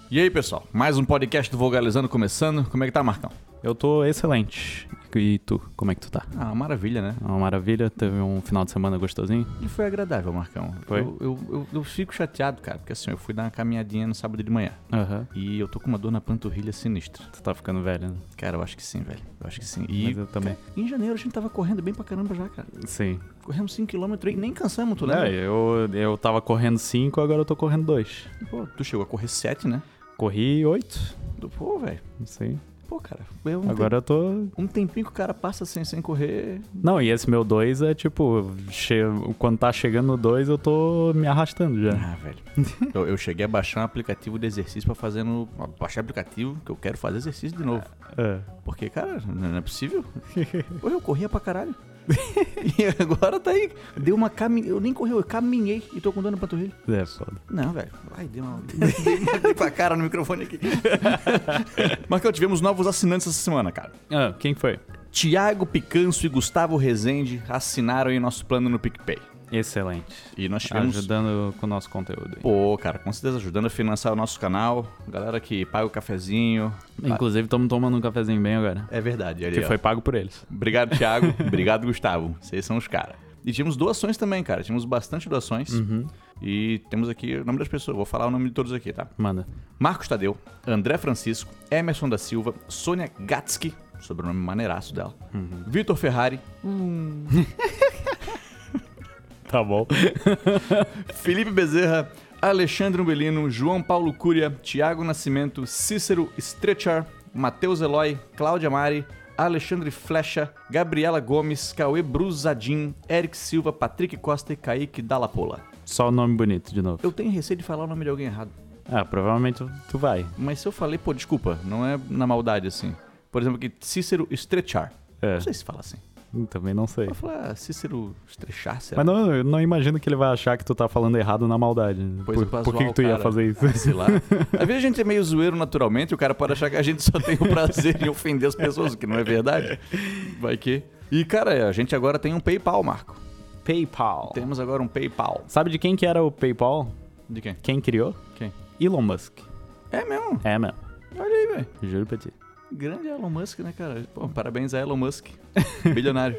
E aí, pessoal? Mais um podcast do Vogalizando começando. Como é que tá, Marcão? Eu tô excelente. E tu, como é que tu tá? Ah, maravilha, né? Uma maravilha, teve um final de semana gostosinho? E foi agradável, Marcão. Foi? Eu fico chateado, cara, porque assim, eu fui dar uma caminhadinha no sábado de manhã. Aham. E eu tô com uma dor na panturrilha sinistra. Tu tá ficando velho, né? Cara, eu acho que sim, velho. Eu acho que sim. E Mas eu também. cara, em janeiro a gente tava correndo bem pra caramba já, cara. Sim. Corremos 5km e nem cansamos, tu lembra? Eu tava correndo 5, agora eu tô correndo 2. Pô, tu chegou a correr 7, né? Corri 8. Pô, velho. Sim. Pô, cara. Agora eu tô... Um tempinho que o cara passa sem correr. Não, e esse meu 2 é tipo... Quando tá chegando no 2, eu tô me arrastando já. Ah, velho. eu cheguei a baixar um aplicativo de exercício pra fazer no... Baixar aplicativo que eu quero fazer exercício de novo. É. Porque, cara, não é possível. Pô, eu corria pra caralho. E agora tá aí. Deu uma caminhada. Eu nem corri, eu caminhei e tô com dor na panturrilha. É foda. Não, velho. Ai, dei com a cara no microfone aqui. Marcão, tivemos novos assinantes essa semana, cara. Ah, quem foi? Tiago Picanço e Gustavo Rezende assinaram aí nosso plano no PicPay. Excelente. E nós tivemos... Ajudando com o nosso conteúdo. Pô, cara, com certeza ajudando a financiar o nosso canal. Galera que paga o cafezinho. Inclusive, estamos tomando um cafezinho bem agora. É verdade. Ali, Que foi pago por eles. Obrigado, Thiago. Obrigado, Gustavo. Vocês são os caras. E tínhamos doações também, cara. Tínhamos bastante doações. Uhum. E temos aqui o nome das pessoas. Vou falar o nome de todos aqui, tá? Manda. Marcos Tadeu, André Francisco, Emerson da Silva, Sônia Gatsky, sobrenome maneiraço dela, Vitor Ferrari, Tá bom. Felipe Bezerra, Alexandre Umbelino, João Paulo Cúria, Tiago Nascimento, Cícero Strechar, Matheus Eloy, Cláudia Mari, Alexandre Flecha, Gabriela Gomes, Cauê Brusadin, Eric Silva, Patrick Costa e Kaique Dallapola. Só o nome bonito de novo. Eu tenho receio de falar o nome de alguém errado. Ah, provavelmente tu vai. Mas se eu falei, pô, desculpa, não é na maldade assim. Por exemplo, aqui, Cícero Strechar. É. Não sei se fala assim. Também não sei. Eu vou falar Cícero Strechar, será? Mas não, eu não imagino que ele vai achar que tu tá falando errado na maldade. Pois é, pra por zoar que o tu ia cara. fazer isso? Sei lá. Às vezes a gente é meio zoeiro naturalmente e o cara pode achar que a gente só tem o prazer em ofender as pessoas, o que não é verdade. Vai que... E, cara, a gente agora tem um PayPal, Marco. PayPal. Temos agora um PayPal. Sabe de quem que era o PayPal? De quem? Quem criou? Quem? Elon Musk. É mesmo? É, mesmo. Olha aí, velho. Juro pra ti. Grande Elon Musk, né, cara? Pô, parabéns a Elon Musk. Bilionário.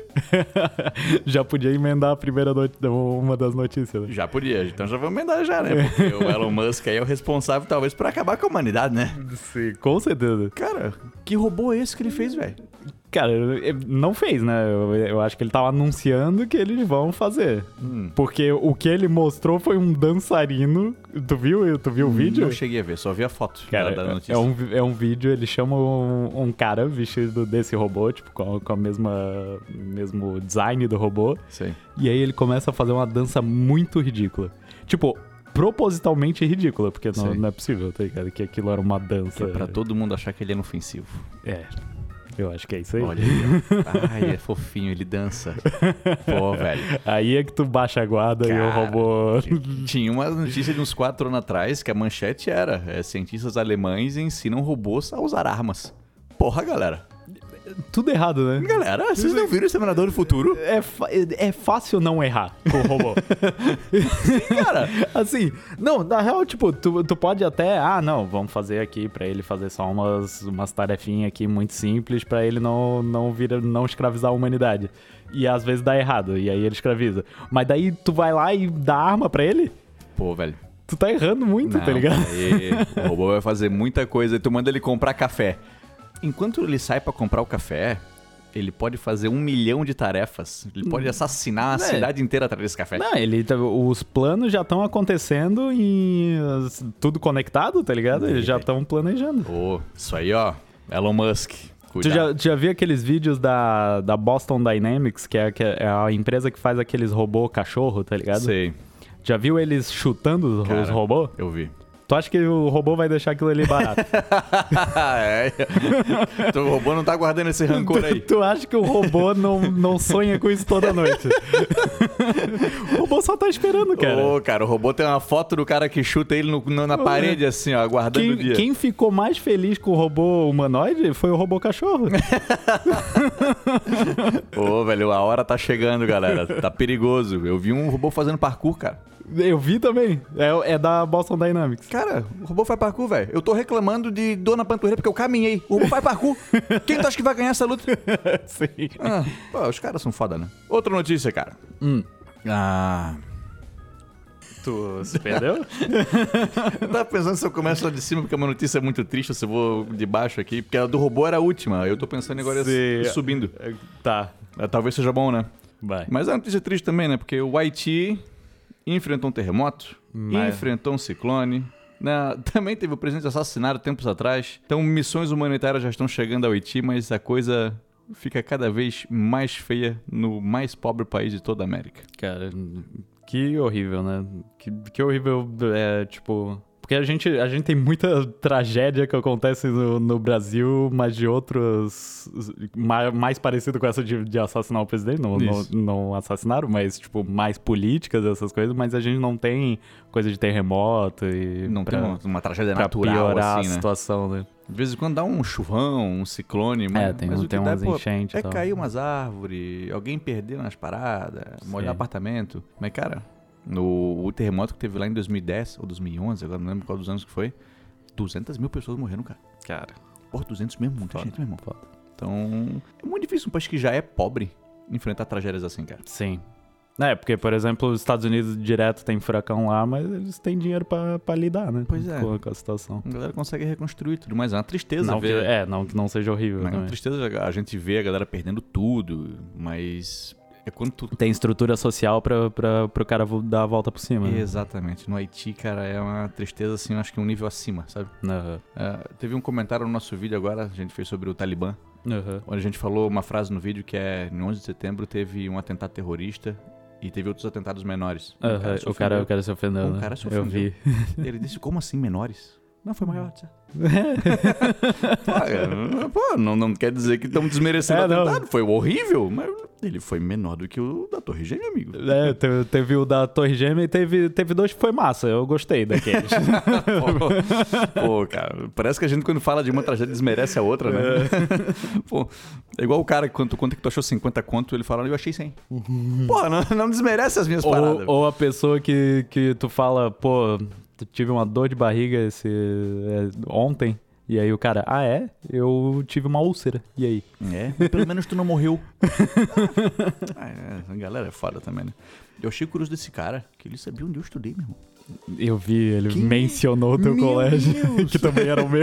Já podia emendar a primeira uma das notícias, né? Já podia, então já vamos emendar já, né? Porque o Elon Musk aí é o responsável, talvez, por acabar com a humanidade, né? Sim, com certeza. Cara, que robô é esse que ele fez, velho? Cara, não fez, né? Eu acho que ele tava anunciando que eles vão fazer. Porque o que ele mostrou foi um dançarino. Tu viu o vídeo? Não cheguei a ver, só vi a foto Cara, da notícia. é um vídeo, ele chama um cara vestido desse robô, tipo, com a mesmo design do robô. Sei. E aí ele começa a fazer uma dança muito ridícula. Tipo, propositalmente ridícula, porque não é possível, tá ligado? Que aquilo era uma dança. Que é pra todo mundo achar que ele é inofensivo. É. Eu acho que é isso aí. Olha aí, ó. Ai, é fofinho, ele dança. Pô, velho. Aí é que tu baixa a guarda. Cara, e o robô... Tinha uma notícia de uns 4 anos atrás que a manchete era cientistas alemães ensinam robôs a usar armas. Porra, galera. Tudo errado, né? Galera, vocês não viram o Exterminador do Futuro? É fácil não errar com o robô. Sim, cara. Assim, não, na real, tipo, tu pode até... Ah, não, vamos fazer aqui pra ele fazer só umas tarefinhas aqui muito simples pra ele não escravizar a humanidade. E às vezes dá errado, e aí ele escraviza. Mas daí tu vai lá e dá arma pra ele? Pô, velho. Tu tá errando muito, Não, tá ligado? Aí, o robô vai fazer muita coisa e tu manda ele comprar café. Enquanto ele sai pra comprar o café, ele pode fazer 1 milhão de tarefas. Ele pode assassinar a cidade inteira atrás desse café. Não, os planos já estão acontecendo e tudo conectado, tá ligado? Eles já estão planejando. Pô, isso aí, ó. Elon Musk. Tu já viu aqueles vídeos da Boston Dynamics, que é a empresa que faz aqueles robô cachorro, tá ligado? Sei. Já viu eles chutando os robôs? Eu vi. Tu acha que o robô vai deixar aquilo ali barato? O robô não tá guardando esse rancor aí. Tu acha que o robô não sonha com isso toda noite? O robô só tá esperando, cara. Ô, cara, o robô tem uma foto do cara que chuta ele na parede, assim, ó, aguardando o dia. Quem ficou mais feliz com o robô humanoide foi o robô cachorro. Ô, velho, a hora tá chegando, galera. Tá perigoso. Eu vi um robô fazendo parkour, cara. Eu vi também. É da Boston Dynamics. Cara, o robô faz parkour, velho. Eu tô reclamando de dor na panturrilha porque eu caminhei. O robô faz parkour. Quem tu acha que vai ganhar essa luta? Sim. Pô, os caras são foda, né? Outra notícia, cara. Tu se perdeu? Eu tava pensando se eu começo lá de cima, porque é uma notícia muito triste, ou se eu vou de baixo aqui, porque a do robô era a última. Eu tô pensando agora em subindo. Tá. Talvez seja bom, né? Vai. Mas é uma notícia triste também, né? Porque o Haiti enfrentou um terremoto, enfrentou um ciclone, né? Também teve o presidente assassinado tempos atrás. Então, missões humanitárias já estão chegando ao Haiti, mas a coisa fica cada vez mais feia no mais pobre país de toda a América. Cara, que horrível, né? Que horrível, tipo... Porque a gente tem muita tragédia que acontece no Brasil, mas de outros... Mais parecido com essa de assassinar o presidente. Não assassinaram, mas, tipo, mais políticas, essas coisas. Mas a gente não tem coisa de terremoto e... Não tem uma tragédia natural, pra piorar assim, a situação, né? De vez em quando dá um chuvão, um ciclone, mas o que tem dá umas enchentes e tal. cair umas árvores, alguém perdeu nas paradas, molhar apartamento. Mas, cara... O terremoto que teve lá em 2010 ou 2011, agora não lembro qual dos anos que foi, 200 mil pessoas morreram, cara. Porra, 200 mesmo, muita gente, meu irmão. Foda. Então, é muito difícil um país que já é pobre enfrentar tragédias assim, cara. Sim. Porque, por exemplo, os Estados Unidos direto tem furacão lá, mas eles têm dinheiro pra lidar, né? Pois é. Com a situação. A galera consegue reconstruir tudo, mas é uma tristeza Não ver... que não seja horrível. É uma tristeza a gente ver a galera perdendo tudo, mas... Quando tu... Tem estrutura social pro cara dar a volta por cima. Exatamente. No Haiti, cara, é uma tristeza, assim, eu acho que um nível acima, sabe? Teve um comentário no nosso vídeo agora, a gente fez sobre o Talibã, onde a gente falou uma frase no vídeo que é, em 11 de setembro teve um atentado terrorista e teve outros atentados menores. O cara se ofendeu, né? O cara se ofendeu. Eu vi. Ele disse, como assim menores? Não, foi maior, Pô, não quer dizer que estamos desmerecendo o atentado. Foi horrível, mas ele foi menor do que o da Torre Gêmea, amigo. Teve o da Torre Gêmea e teve dois que foi massa. Eu gostei daqueles. Pô, cara, parece que a gente quando fala de uma tragédia desmerece a outra, né? Pô, é igual o cara que quando tu conta que tu achou 50 conto, ele fala, eu achei 100. Pô, não desmerece as minhas paradas. Ou a pessoa que tu fala, pô... Tive uma dor de barriga ontem. E aí o cara, eu tive uma úlcera. E aí? Pelo menos tu não morreu. A galera é foda também, né? Eu achei curioso desse cara, que ele sabia onde eu estudei, meu irmão. Eu vi, ele mencionou o teu colégio, que também era o meu.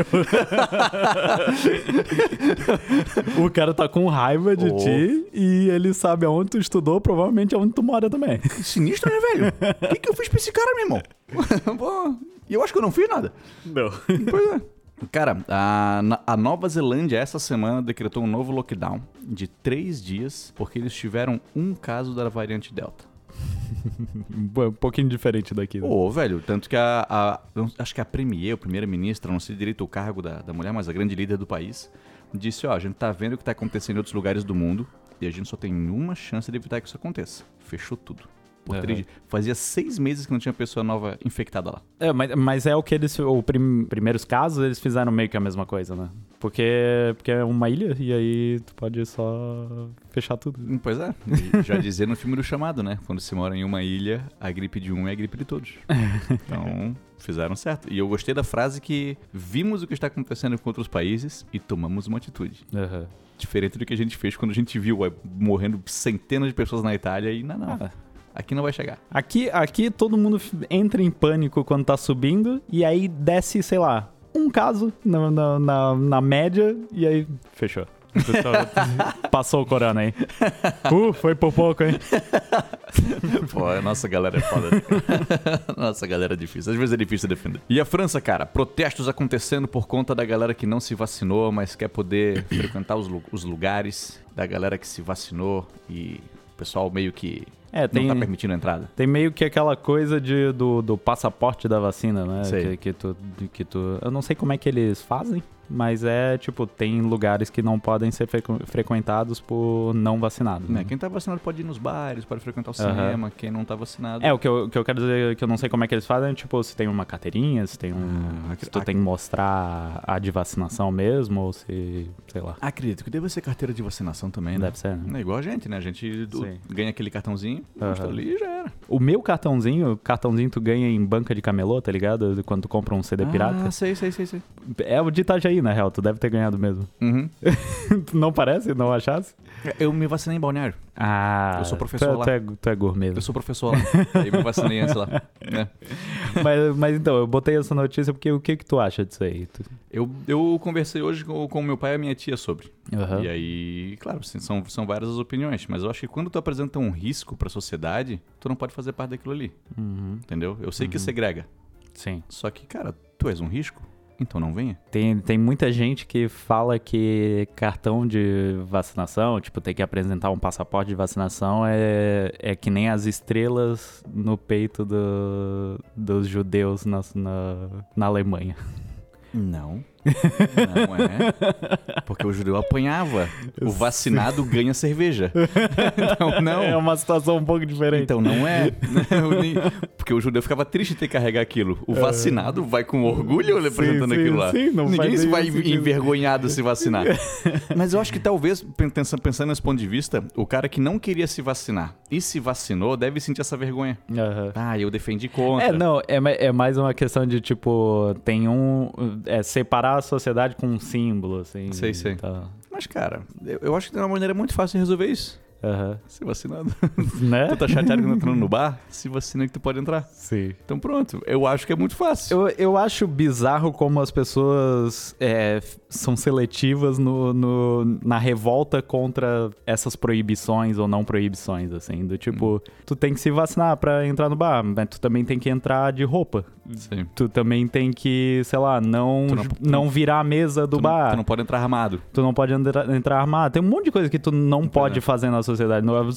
O cara tá com raiva de ti e ele sabe aonde tu estudou, provavelmente aonde tu mora também. Sinistro, né, velho? O que eu fiz pra esse cara, meu irmão? E eu acho que eu não fiz nada. Não. Pois é. Cara, a Nova Zelândia essa semana decretou um novo lockdown de 3 dias porque eles tiveram um caso da variante Delta. Um pouquinho diferente daqui. Né? Velho, tanto que acho que a primeira-ministra, não sei direito o cargo da mulher, mas a grande líder do país, disse, a gente tá vendo o que tá acontecendo em outros lugares do mundo e a gente só tem uma chance de evitar que isso aconteça. Fechou tudo. Por 3 dias. Fazia 6 meses que não tinha pessoa nova infectada lá. Mas é o que eles... Os primeiros casos, eles fizeram meio que a mesma coisa, né? Porque é uma ilha e aí tu pode só fechar tudo. Pois é. E já dizia no filme do Chamado, né? Quando se mora em uma ilha, a gripe de um é a gripe de todos. Então, fizeram certo. E eu gostei da frase que vimos o que está acontecendo com outros países e tomamos uma atitude. Diferente do que a gente fez quando a gente viu morrendo centenas de pessoas na Itália e não. Aqui não vai chegar. Aqui todo mundo entra em pânico quando tá subindo e aí desce, sei lá, um caso na média e aí fechou. Passou o corona aí. Foi por pouco, hein? Pô, a nossa galera é foda. Nossa galera é difícil. Às vezes é difícil defender. E a França, cara, protestos acontecendo por conta da galera que não se vacinou, mas quer poder frequentar os lugares da galera que se vacinou e o pessoal meio que não tá permitindo a entrada. Tem meio que aquela coisa do passaporte da vacina, né? Sei. Que tu... Eu não sei como é que eles fazem, mas tipo, tem lugares que não podem ser frequentados por não vacinados. Né? Quem tá vacinado pode ir nos bares, pode frequentar o cinema, quem não tá vacinado... O que eu quero dizer, que eu não sei como é que eles fazem, tipo, se tem uma carteirinha, se tem se tu tem que mostrar a de vacinação mesmo, ou se, sei lá. Acredito que deve ser carteira de vacinação também, né? Deve ser, né? É igual a gente, né? A gente ganha aquele cartãozinho, mostra ali e já era. O meu cartãozinho tu ganha em banca de camelô, tá ligado? Quando tu compra um CD pirata. Ah, sei. É o de Itajaí, na real, tu deve ter ganhado mesmo. Uhum. Não parece? Não achasse? Eu me vacinei em Balneário. Ah, eu sou professor lá. Tu é gourmet. Eu sou professor lá. Aí me vacinei antes lá. Né? Mas então, eu botei essa notícia porque o que tu acha disso aí? Eu conversei hoje com meu pai e a minha tia sobre. Uhum. E aí, claro, assim, são várias as opiniões, mas eu acho que quando tu apresenta um risco pra sociedade, tu não pode fazer parte daquilo ali. Uhum. Entendeu? Eu sei que segrega. Sim. Só que, cara, tu és um risco, então não venha. Tem muita gente que fala que cartão de vacinação, tipo, tem que apresentar um passaporte de vacinação é que nem as estrelas no peito dos judeus na Alemanha. Não é. Porque o judeu apanhava. O vacinado ganha cerveja. Então não. É uma situação um pouco diferente. Então não é. Porque o judeu ficava triste de ter que carregar aquilo. O vacinado vai com orgulho representando aquilo lá. Sim, ninguém se vai envergonhado se vacinar. Mas eu acho que talvez, pensando nesse ponto de vista, o cara que não queria se vacinar e se vacinou deve sentir essa vergonha. Uhum. Ah, eu defendi contra. É mais uma questão de, tipo, separar a sociedade com um símbolo, assim. Sei. Tá. Mas, cara, eu acho que tem uma maneira muito fácil de resolver isso. Uhum. Se vacinando. Né? Tu tá chateado que não entrando no bar? Se vacina que tu pode entrar. Sim. Então pronto. Eu acho que é muito fácil. Eu acho bizarro como as pessoas são seletivas na revolta contra essas proibições ou não proibições, assim. Do tipo, tu tem que se vacinar pra entrar no bar, mas tu também tem que entrar de roupa. Sim. Tu também tem que, sei lá, não virar a mesa do bar. Tu não pode entrar armado. Tu não pode entrar armado. Tem um monte de coisa que tu não pode fazer na sociedade.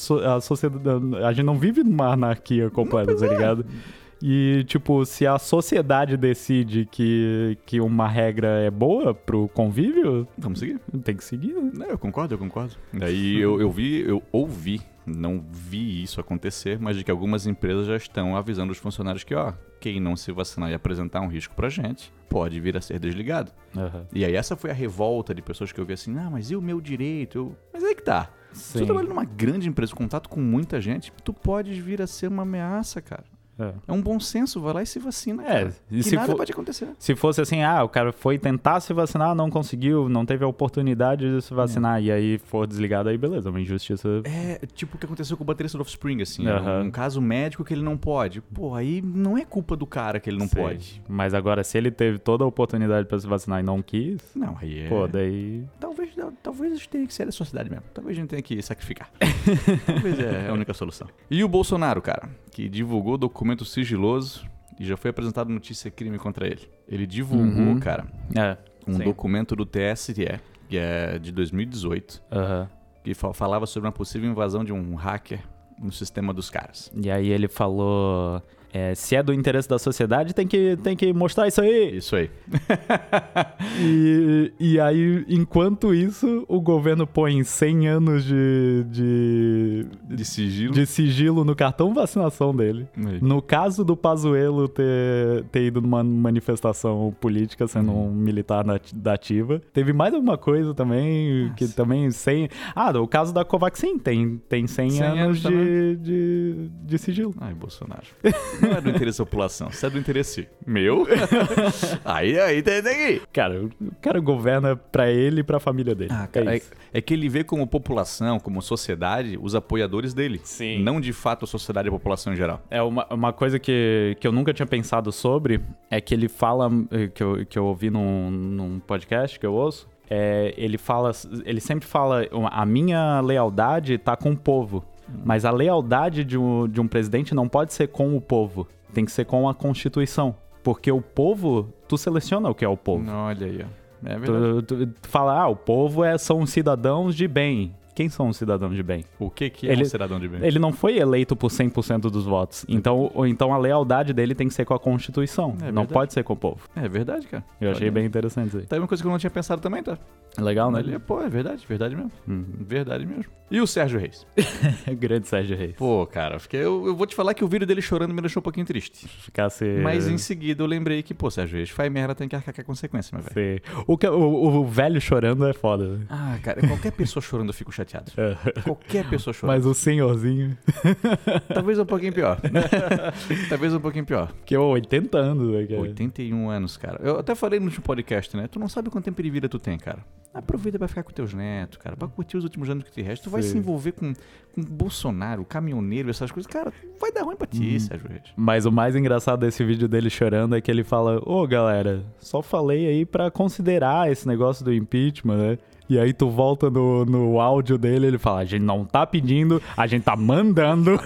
A gente não vive numa anarquia completa, tá ligado? E, tipo, se a sociedade decide que uma regra é boa pro convívio... Vamos seguir. Tem que seguir, né? Eu concordo. Daí eu ouvi, não vi isso acontecer, mas de que algumas empresas já estão avisando os funcionários que, quem não se vacinar e apresentar um risco pra gente, pode vir a ser desligado. Uhum. E aí essa foi a revolta de pessoas que eu vi assim, mas e o meu direito? Mas aí que tá. Sim. Se tu trabalha numa grande empresa, contato com muita gente, tu pode vir a ser uma ameaça, cara. É um bom senso, vai lá e se vacina, cara. Que nada pode acontecer. Se fosse assim, o cara foi tentar se vacinar, não conseguiu, não teve a oportunidade de se vacinar, e aí for desligado, aí beleza, uma injustiça. É tipo o que aconteceu com o baterista do Offspring, assim, um caso médico que ele não pode. Pô, aí não é culpa do cara que ele não pode. Mas agora, se ele teve toda a oportunidade pra se vacinar e não quis... Não, aí Pô, daí... Talvez a gente tenha que ser da sociedade mesmo. Talvez a gente tenha que sacrificar. Talvez é a única solução. E o Bolsonaro, cara, que divulgou documento sigiloso e já foi apresentado notícia crime contra ele. Ele divulgou, cara, um documento do TSE, que é de 2018, que falava sobre uma possível invasão de um hacker no sistema dos caras. E aí ele falou... se é do interesse da sociedade, tem que mostrar isso aí. Isso aí. E aí, enquanto isso, o governo põe 100 anos de sigilo no cartão vacinação dele. Aí. No caso do Pazuello ter ido numa manifestação política, sendo um militar da ativa. Teve mais alguma coisa também, que também 100... o caso da Covaxin tem 100 anos de sigilo. Ai, Bolsonaro. Não é do interesse da população, se é do interesse meu, aí tem que ir. Cara, o cara governa pra ele e pra família dele. Cara, é que ele vê como população, como sociedade, os apoiadores dele. Sim. Não de fato a sociedade e a população em geral. Uma coisa que eu nunca tinha pensado sobre é que ele fala, que eu ouvi num podcast que eu ouço, ele sempre fala, a minha lealdade tá com o povo. Mas a lealdade de um presidente não pode ser com o povo. Tem que ser com a Constituição. Porque o povo, tu seleciona o que é o povo. Olha aí, ó. É verdade. Tu fala, o povo são cidadãos de bem. quem são os cidadãos de bem? O que é um cidadão de bem? Ele não foi eleito por 100% dos votos. Então a lealdade dele tem que ser com a Constituição. Não pode ser com o povo. É verdade, cara. Eu achei bem interessante isso aí. Tá aí uma coisa que eu não tinha pensado também, tá? Legal, né? Pô, é verdade mesmo. Verdade mesmo. E o Sérgio Reis? Grande Sérgio Reis. Pô, cara, eu vou te falar que o vídeo dele chorando me deixou um pouquinho triste. Mas em seguida eu lembrei que, pô, Sérgio Reis, faz merda, tem que arcar com a consequência, meu velho. O velho chorando é foda. Né? Ah, cara, qualquer pessoa chorando eu fico chateado. Qualquer pessoa chorando. Mas o senhorzinho... Talvez um pouquinho pior. Talvez um pouquinho pior. Porque 80 anos, né, cara? 81 anos, cara. Eu até falei no último podcast, né? Tu não sabe quanto tempo de vida tu tem, cara. Aproveita pra ficar com teus netos, cara. Pra curtir os últimos anos que te restam. Tu vai se envolver com Bolsonaro, caminhoneiro, essas coisas. Cara, vai dar ruim pra ti, Sérgio Reis. Mas o mais engraçado desse vídeo dele chorando é que ele fala: ô, galera, só falei aí pra considerar esse negócio do impeachment, né? E aí tu volta no áudio dele, ele fala: a gente não tá pedindo, a gente tá mandando.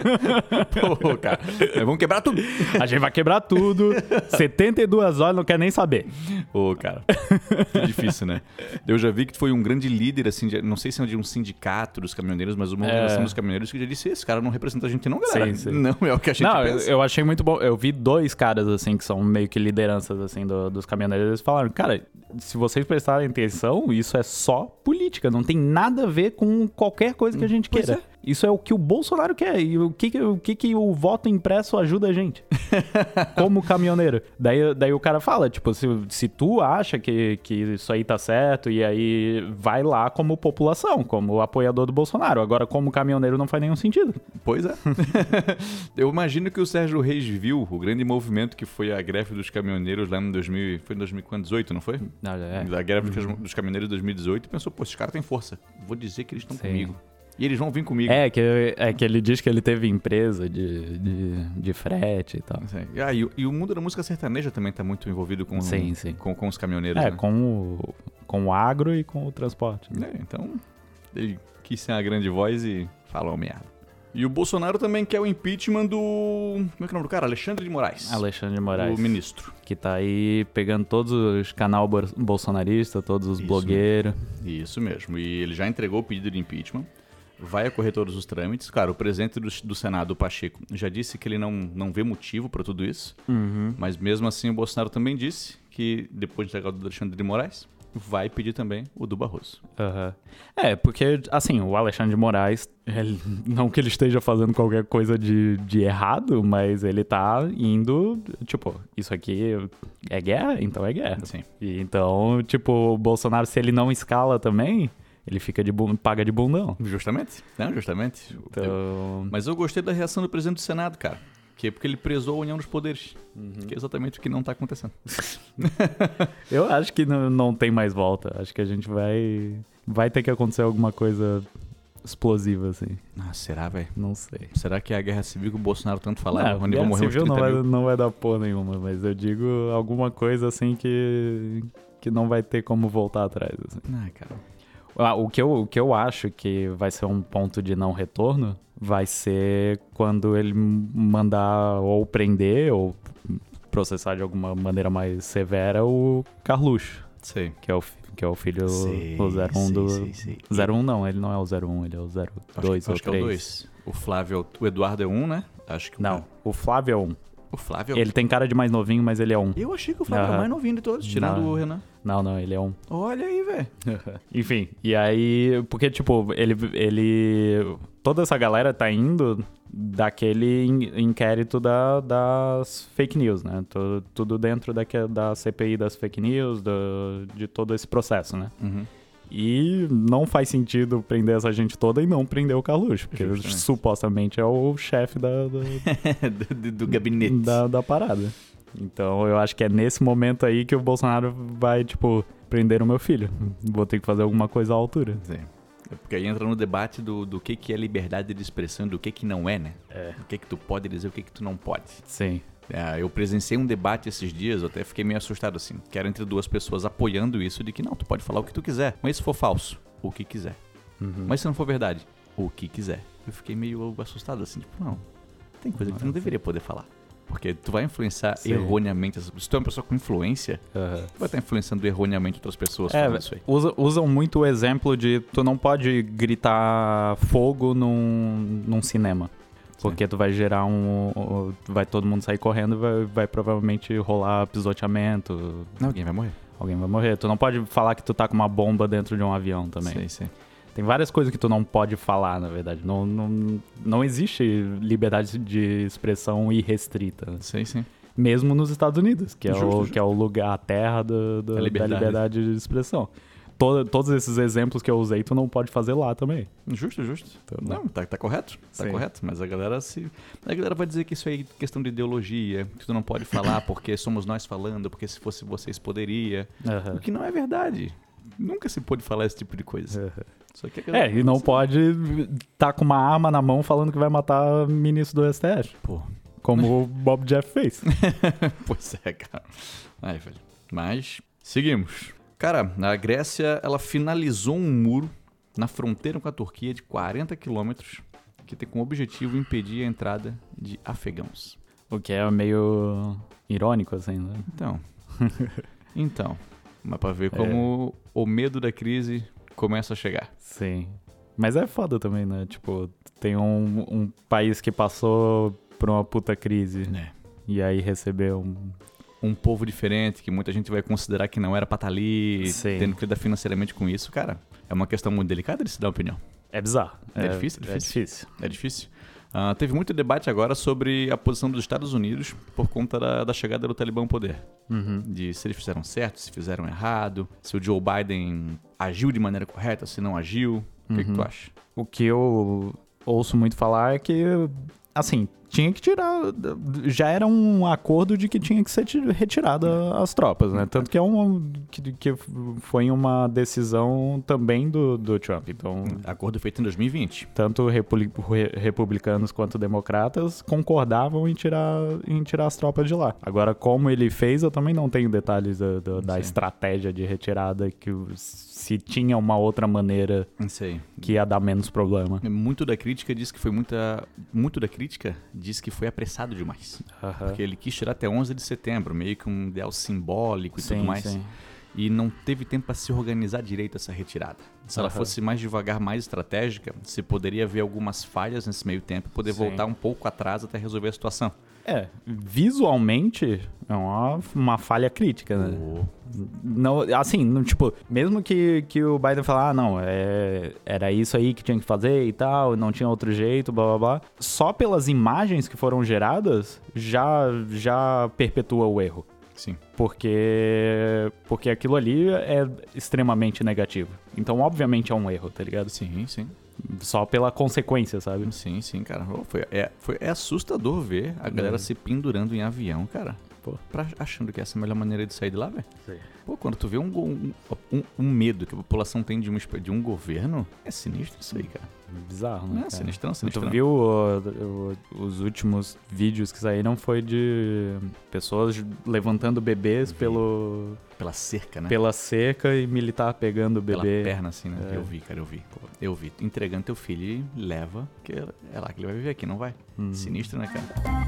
Pô, cara, vamos quebrar tudo. A gente vai quebrar tudo. 72 horas, não quer nem saber. Ô, cara, que difícil, né? Eu já vi que tu foi um grande líder, assim, não sei se é de um sindicato dos caminhoneiros, mas uma organização dos caminhoneiros que já disse: esse cara não representa a gente não, galera. Sim. Não é o que a gente pensa. Eu achei muito bom. Eu vi 2 caras, assim, que são meio que lideranças, assim, dos caminhoneiros. Eles falaram: cara, se vocês prestarem atenção, isso é só política, não tem nada a ver com qualquer coisa que a gente queira. Isso é o que o Bolsonaro quer. E o que o voto impresso ajuda a gente? Como caminhoneiro. Daí o cara fala, tipo, se tu acha que isso aí tá certo, e aí vai lá como população, como apoiador do Bolsonaro. Agora, como caminhoneiro, não faz nenhum sentido. Pois é. Eu imagino que o Sérgio Reis viu o grande movimento que foi a greve dos caminhoneiros lá em 2018, não foi? Da greve dos caminhoneiros de 2018 e pensou: pô, esses caras têm força. Vou dizer que eles estão comigo. E eles vão vir comigo. É que ele diz que ele teve empresa de frete e tal. E o mundo da música sertaneja também tá muito envolvido com os caminhoneiros, né? com o agro e com o transporte. Então, ele quis ser uma grande voz e falou merda. E o Bolsonaro também quer o impeachment do... Como é que é o nome do cara? Alexandre de Moraes. Alexandre de Moraes. O ministro. Que tá aí pegando todos os canal bolsonaristas, todos os blogueiros. Isso mesmo. E ele já entregou o pedido de impeachment. Vai ocorrer todos os trâmites. Cara, o presidente do Senado, o Pacheco, já disse que ele não vê motivo para tudo isso. Mas mesmo assim o Bolsonaro também disse que depois de entregar o do Alexandre de Moraes, vai pedir também o do Barroso. Porque, assim, o Alexandre de Moraes, não que ele esteja fazendo qualquer coisa de errado, mas ele tá indo, tipo, isso aqui é guerra, então é guerra. Sim. E então, tipo, o Bolsonaro, se ele não escala também... Ele paga de bundão. Justamente. Então... Mas eu gostei da reação do presidente do Senado, cara. Porque ele prezou a união dos poderes. Que é exatamente o que não tá acontecendo. Eu acho que não tem mais volta. Acho que a gente vai ter que acontecer alguma coisa explosiva, assim. Será, velho? Não sei. Será que é a guerra civil que o Bolsonaro tanto falava? Onde guerra morrer civil não vai dar porra nenhuma, mas eu digo alguma coisa assim que não vai ter como voltar atrás. Assim. Cara... O que eu acho que vai ser um ponto de não retorno vai ser quando ele mandar ou prender ou processar de alguma maneira mais severa o Carluxo. Sim. Que é o filho o 01 do... 01 não, ele não é o 01, ele é o 02 ou 3. Acho que é o 2. O Flávio, o Eduardo é 1, né? Acho que não, o Flávio é 1. O Flávio? Ele tem cara de mais novinho, mas ele é 1. Eu achei que o Flávio era o mais novinho de todos, tirando o Renan. Não, ele é 1. Olha aí, velho. Enfim, e aí... Porque, tipo, ele... Toda essa galera tá indo daquele inquérito das fake news, né? Tudo dentro da CPI das fake news, de todo esse processo, né? E não faz sentido prender essa gente toda e não prender o Carluxo, porque supostamente é o chefe do gabinete da parada. Então eu acho que é nesse momento aí que o Bolsonaro vai, tipo, prender o meu filho. Vou ter que fazer alguma coisa à altura. Sim. Porque aí entra no debate do que é liberdade de expressão e do que não é, né? O que tu pode dizer e o que tu não pode. Sim. Eu presenciei um debate esses dias, eu até fiquei meio assustado assim, que era entre duas pessoas apoiando isso de que não, tu pode falar o que tu quiser, mas se for falso, o que quiser. Mas se não for verdade, o que quiser. Eu fiquei meio assustado assim, tipo, não, tem coisa que tu não deveria poder falar. Porque tu vai influenciar Sim. erroneamente. Se tu é uma pessoa com influência, tu vai estar influenciando erroneamente outras pessoas falando isso aí. Usam muito o exemplo de tu não pode gritar fogo num cinema. Porque tu vai gerar vai todo mundo sair correndo e vai provavelmente rolar pisoteamento. Alguém vai morrer. Alguém vai morrer. Tu não pode falar que tu tá com uma bomba dentro de um avião também. Sim. Tem várias coisas que tu não pode falar, na verdade. Não existe liberdade de expressão irrestrita. Sim. Mesmo nos Estados Unidos, que Justo. é o lugar, a terra da liberdade de expressão. Todos esses exemplos que eu usei, tu não pode fazer lá também. Justo. Então, Não, tá correto. Tá Sim. correto. Mas a galera vai dizer que isso aí é questão de ideologia, que tu não pode falar porque somos nós falando, porque se fosse vocês poderia. O que não é verdade. Nunca se pôde falar esse tipo de coisa. Só que a galera E não pode tá com uma arma na mão falando que vai matar o ministro do STF. Pô. Como o Bob Jeff fez. Pois é, cara. Ai, velho. Mas, seguimos. Cara, a Grécia, ela finalizou um muro na fronteira com a Turquia de 40 quilômetros que tem como objetivo impedir a entrada de afegãos. O que é meio irônico, assim, né? Então, mas pra ver como o medo da crise começa a chegar. Sim. Mas é foda também, né? Tipo, tem um país que passou por uma puta crise e aí recebeu um povo diferente, que muita gente vai considerar que não era pra estar ali, Sim. tendo que lidar financeiramente com isso, cara, é uma questão muito delicada de se dar opinião. É bizarro. É difícil? É difícil. É difícil. Teve muito debate agora sobre a posição dos Estados Unidos por conta da chegada do Talibã ao poder. De se eles fizeram certo, se fizeram errado, se o Joe Biden agiu de maneira correta, se não agiu. O que tu acha? O que eu ouço muito falar é que, assim, tinha que tirar... Já era um acordo de que tinha que ser retirada as tropas, né? Tanto que que foi uma decisão também do Trump. Então, Acordo feito em 2020. tanto republicanos quanto democratas concordavam em tirar as tropas de lá. Agora, como ele fez, eu também não tenho detalhes da estratégia de retirada, que se tinha uma outra maneira Sei. que ia dar menos problema. Muito da crítica diz que foi muito da crítica diz que foi apressado demais. Porque ele quis tirar até 11 de setembro, meio que um ideal simbólico e tudo mais. Sim. E não teve tempo para se organizar direito essa retirada. Se ela fosse mais devagar, mais estratégica, se poderia ver algumas falhas nesse meio tempo e poder voltar um pouco atrás até resolver a situação. Visualmente é uma falha crítica, né? Não, assim, tipo, mesmo que o Biden falar, era isso aí que tinha que fazer e tal, não tinha outro jeito, blá blá blá, só pelas imagens que foram geradas já perpetua o erro. Sim. Porque aquilo ali é extremamente negativo. Então, obviamente, é um erro, tá ligado? Sim. Só pela consequência, sabe? Sim, cara. É assustador ver a galera se pendurando em avião, cara. Achando que essa é a melhor maneira de sair de lá, velho. Pô, quando tu vê um medo que a população tem de um governo, é sinistro isso aí, cara. Bizarro, né? É sinistrão. Tu viu os últimos vídeos que saíram foi de pessoas levantando bebês pela cerca, né? pela cerca e militar pegando o bebê. Pela perna, assim, né? Eu vi, cara, eu vi. Entregando teu filho e leva, que é lá que ele vai viver aqui, não vai? Sinistro, né, cara?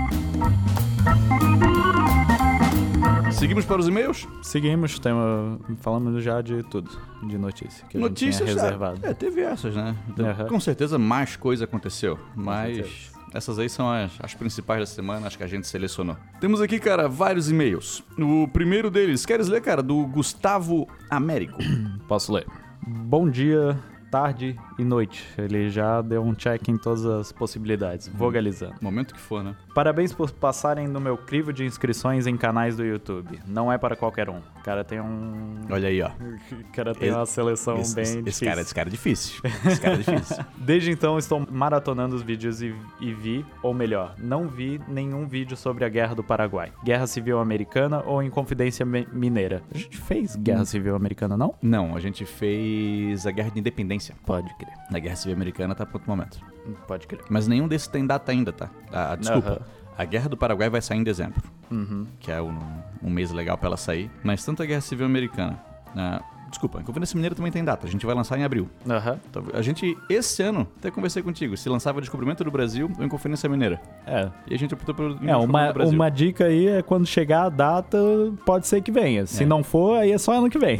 Seguimos para os e-mails? Seguimos, falamos já de tudo, de notícia que a gente tinha reservado. Teve essas, né? Com certeza mais coisa aconteceu, mas essas aí são as principais da semana, acho que a gente selecionou. Temos aqui, cara, vários e-mails. O primeiro deles, queres ler, cara? Do Gustavo Américo. Posso ler. Bom dia, tarde e noite. Ele já deu um check em todas as possibilidades, vogalizando. Momento que for, né? Parabéns por passarem no meu crivo de inscrições em canais do YouTube. Não é para qualquer um. O cara tem Olha aí, ó. O cara tem uma seleção bem difícil. Esse cara é difícil. Esse cara é difícil. Desde então estou maratonando os vídeos e vi, ou melhor, não vi nenhum vídeo sobre a Guerra do Paraguai. Guerra Civil Americana ou Inconfidência Mineira. A gente fez Guerra Civil Americana, não? Não, a gente fez a Guerra de Independência. Pode crer. Na Guerra Civil Americana tá pronto o momento. Pode crer. Mas nenhum desses tem data ainda, tá? Desculpa. A Guerra do Paraguai vai sair em dezembro. Que é um mês legal pra ela sair. Mas tanto a Guerra Civil Americana... Desculpa, a Inconfidência Mineira também tem data. A gente vai lançar em abril. Então, a gente, esse ano, até conversei contigo, se lançava Descobrimento do Brasil ou Inconfidência Mineira. E a gente optou pelo do Brasil. Uma dica aí é quando chegar a data, pode ser que venha. Se não for, aí é só ano que vem.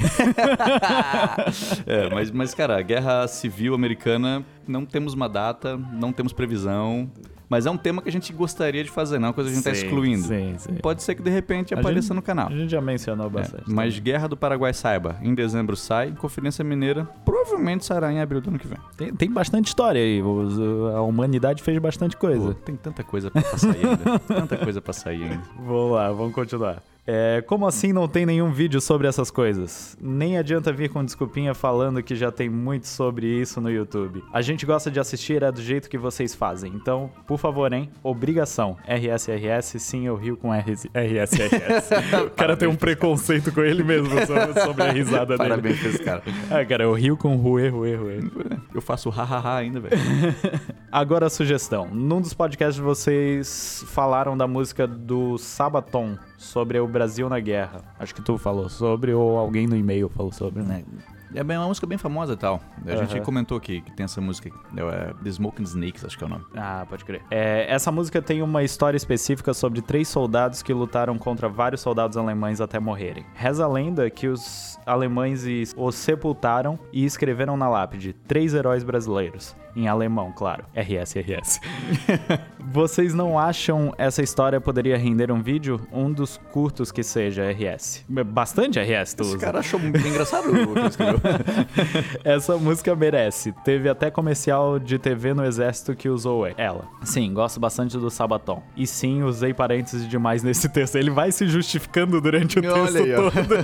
Mas, cara, a Guerra Civil Americana, não temos uma data, não temos previsão... Mas é um tema que a gente gostaria de fazer, não é uma coisa que a gente tá excluindo. Sim. Pode ser que de repente apareça no canal. A gente já mencionou bastante. Mas Guerra do Paraguai saiba, em dezembro sai, Conferência Mineira provavelmente sairá em abril do ano que vem. Tem bastante história aí, a humanidade fez bastante coisa. Tem tanta coisa pra sair ainda. Tanta coisa pra sair ainda. Vamos lá, vamos continuar. Como assim não tem nenhum vídeo sobre essas coisas? Nem adianta vir com desculpinha falando que já tem muito sobre isso no YouTube. A gente gosta de assistir do jeito que vocês fazem. Então, por favor, hein? Obrigação. RSRS, sim, eu rio com RSRS. O cara tem um preconceito com ele mesmo sobre a risada dele. Parabéns pra esse cara. Cara, eu rio com ruê. Eu faço hahaha ainda, velho. Agora a sugestão. Num dos podcasts vocês falaram da música do Sabaton sobre o Brasil na guerra. Acho que tu falou sobre, ou alguém no e-mail falou sobre, né? É uma música bem famosa e tal. A gente comentou aqui que tem essa música. The Smoking Snakes, acho que é o nome. Ah, pode crer. Essa música tem uma história específica sobre 3 soldados que lutaram contra vários soldados alemães até morrerem. Reza a lenda que os alemães os sepultaram e escreveram na lápide 3 heróis brasileiros. Em alemão, claro. RSRS. Vocês não acham essa história poderia render um vídeo? Um dos curtos que seja RS. Bastante RS, tu usa. Esse cara achou muito engraçado o que ele escreveu. Essa música merece. Teve até comercial de TV no Exército que usou ela. Sim, gosto bastante do Sabaton. E sim, usei parênteses demais nesse texto. Ele vai se justificando durante o texto aí,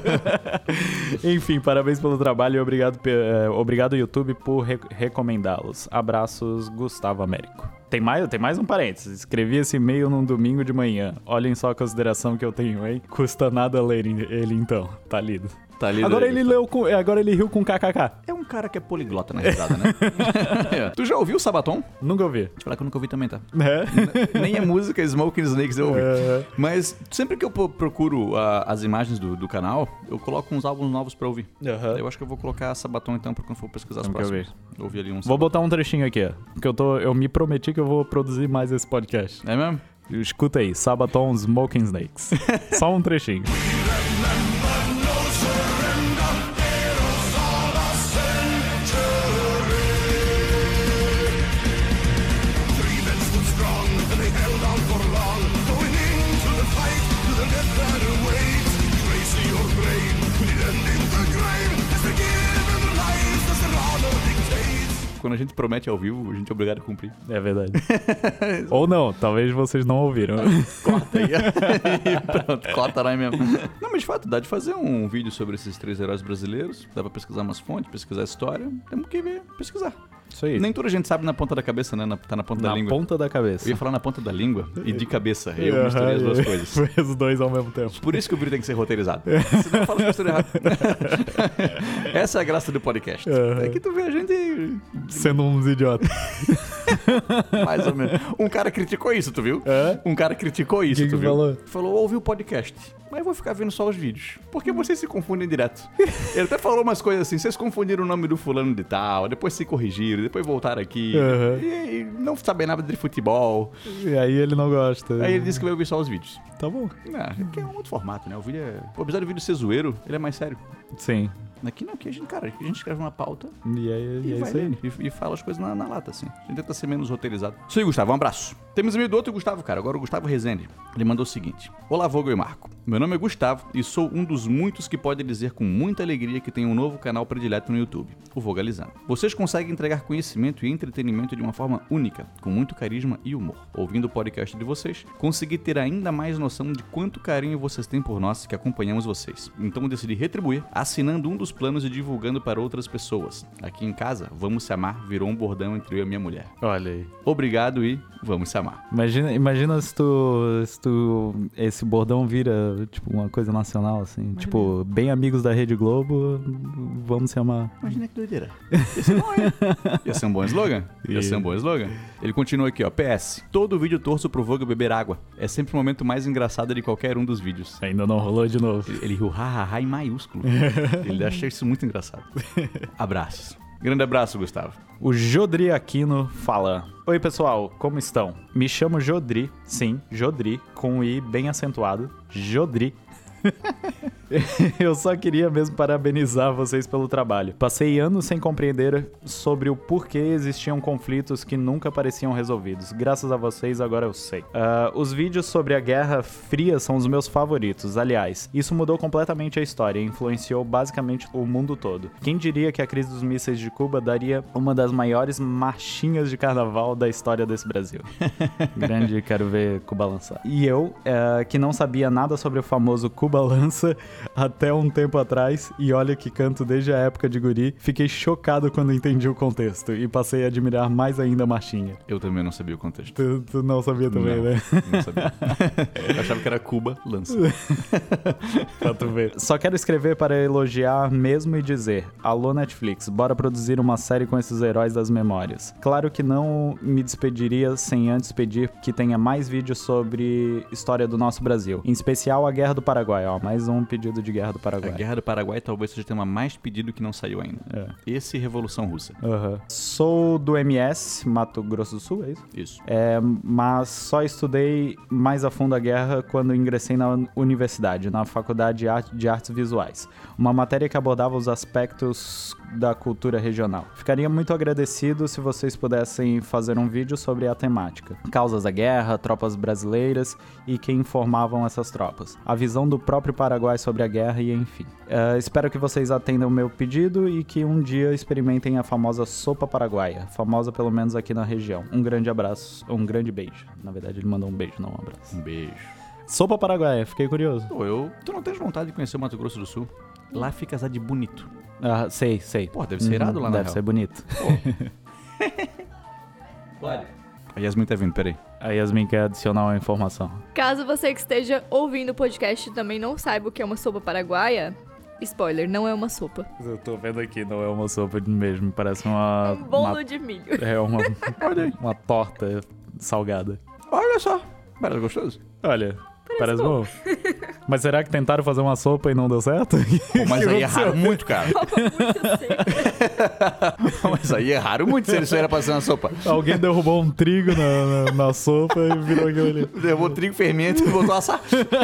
todo. Enfim, parabéns pelo trabalho e obrigado YouTube por recomendá-los. Abraços, Gustavo Américo. Tem mais um parênteses. Escrevi esse e-mail num domingo de manhã. Olhem só a consideração que eu tenho, hein? Custa nada ler ele então. Tá lido. Agora ele riu com kkk. É um cara que é poliglota na risada, né? Tu já ouviu o Sabaton? Nunca ouvi. Te falar que eu nunca ouvi também, tá? Nem a música Smoking Snakes eu ouvi. Mas sempre que eu procuro as imagens do canal, eu coloco uns álbuns novos pra ouvir. Eu acho que eu vou colocar Sabaton então, pra quando for pesquisar as próximas. Ouvir ali Vou botar um trechinho aqui, ó. Porque eu me prometi que eu vou produzir mais esse podcast. É mesmo? Escuta aí, Sabaton Smoking Snakes. Só um trechinho. Quando a gente promete ao vivo, a gente é obrigado a cumprir. É verdade. Ou não, talvez vocês não ouviram. Corta aí. Pronto, corta lá mesmo. Não, mas de fato, dá de fazer um vídeo sobre esses 3 heróis brasileiros. Dá pra pesquisar umas fontes, pesquisar a história. Temos que ver, pesquisar. Isso aí. Nem toda a gente sabe na ponta da cabeça, né? Tá na ponta da língua. Na ponta da cabeça. Eu ia falar na ponta da língua e de cabeça. Eu misturei as duas coisas. Foi os dois ao mesmo tempo. Por isso que o vídeo tem que ser roteirizado. Senão eu falo que eu errado. Essa é a graça do podcast. É que tu vê a gente... sendo uns idiotas. Mais ou menos. Um cara criticou isso, tu viu? Um cara criticou isso, que tu viu? Falou? Falou, ouvi o podcast, mas eu vou ficar vendo só os vídeos. Porque vocês se confundem direto. Ele até falou umas coisas assim, vocês confundiram o nome do fulano de tal, depois se corrigiram, depois voltaram aqui. E não sabem nada de futebol. E aí ele não gosta. Aí ele disse que vai ouvir só os vídeos. Tá bom. Porque é um outro formato, né? O vídeo apesar do vídeo ser zoeiro, ele é mais sério. Sim. Aqui não, aqui a gente escreve uma pauta e é isso aí. E fala as coisas na lata, assim. A gente tenta ser menos roteirizado. Isso aí, Gustavo, um abraço. Temos e-mail do outro Gustavo, cara. Agora o Gustavo Rezende. Ele mandou o seguinte. Olá, Vogel e Marco. Meu nome é Gustavo e sou um dos muitos que pode dizer com muita alegria que tem um novo canal predileto no YouTube, o Vogalizando. Vocês conseguem entregar conhecimento e entretenimento de uma forma única, com muito carisma e humor. Ouvindo o podcast de vocês, consegui ter ainda mais noção de quanto carinho vocês têm por nós que acompanhamos vocês. Então decidi retribuir assinando um dos planos e divulgando para outras pessoas. Aqui em casa, vamos se amar virou um bordão entre eu e minha mulher. Olha aí. Obrigado e vamos se amar. Imagina se esse bordão vira tipo uma coisa nacional, assim. Imagina. Tipo, bem amigos da Rede Globo, vamos se amar. Imagina que doideira. Ia ser bom, hein? Ia ser um bom slogan? Ia ser um bom slogan. Ele continua aqui, ó. PS. Todo vídeo torço pro Vogel beber água. É sempre o momento mais engraçado de qualquer um dos vídeos. Ainda não rolou de novo. Ele riu ha em maiúsculo. Ele acha isso muito engraçado. Abraços. Grande abraço, Gustavo. O Jodri Aquino fala: Oi pessoal, como estão? Me chamo Jodri, sim, Jodri, com o I bem acentuado, Jodri. Eu só queria mesmo parabenizar vocês pelo trabalho. Passei anos sem compreender sobre o porquê existiam conflitos que nunca pareciam resolvidos. Graças a vocês, agora eu sei. Os vídeos sobre a Guerra Fria são os meus favoritos. Aliás, isso mudou completamente a história e influenciou basicamente o mundo todo. Quem diria que a crise dos mísseis de Cuba daria uma das maiores marchinhas de carnaval da história desse Brasil. Grande, quero ver Cuba lançar. E eu, que não sabia nada sobre o famoso Cuba Lança até um tempo atrás, e olha que canto desde a época de guri, fiquei chocado quando entendi o contexto e passei a admirar mais ainda a marchinha. Eu também não sabia o contexto. Tu não sabia também, Não, né? Não sabia. Eu achava que era Cuba Lança. Pra tu ver. Só quero escrever para elogiar mesmo e dizer: alô Netflix, bora produzir uma série com esses heróis das memórias. Claro que não me despediria sem antes pedir que tenha mais vídeos sobre história do nosso Brasil, em especial a Guerra do Paraguai. Ó, mais um pedido de Guerra do Paraguai. A Guerra do Paraguai talvez seja o tema mais pedido que não saiu ainda. Esse e Revolução Russa. Sou do MS, Mato Grosso do Sul, é isso? Isso. Mas só estudei mais a fundo a guerra quando ingressei na universidade, na Faculdade de Artes Visuais, uma matéria que abordava os aspectos da cultura regional. Ficaria muito agradecido se vocês pudessem fazer um vídeo sobre a temática, causas da guerra, tropas brasileiras e quem formavam essas tropas, a visão do próprio Paraguai sobre a guerra e enfim. Espero que vocês atendam o meu pedido e que um dia experimentem a famosa sopa paraguaia, famosa pelo menos aqui na região. Um grande abraço, um grande beijo. Na verdade ele mandou um beijo, não um abraço. Um beijo. Sopa paraguaia, fiquei curioso. Tu não tens vontade de conhecer o Mato Grosso do Sul? Lá fica de bonito. Sei. Pô, deve ser irado lá na real. Deve ser bonito. Pode. A Yasmin tá vindo, peraí. A Yasmin quer adicionar uma informação. Caso você que esteja ouvindo o podcast também não saiba o que é uma sopa paraguaia, spoiler, não é uma sopa. Eu tô vendo aqui, não é uma sopa mesmo, parece uma... Um bolo de milho. É uma torta salgada. Olha só, parece gostoso. Olha, parece bom. Mas será que tentaram fazer uma sopa e não deu certo? Pô, mas aí erraram muito, cara. Sopa muito seca. Mas aí erraram muito se isso era pra ser uma sopa. Alguém derrubou um trigo na sopa e virou aquilo ali. Derrubou trigo, fermento e botou assar.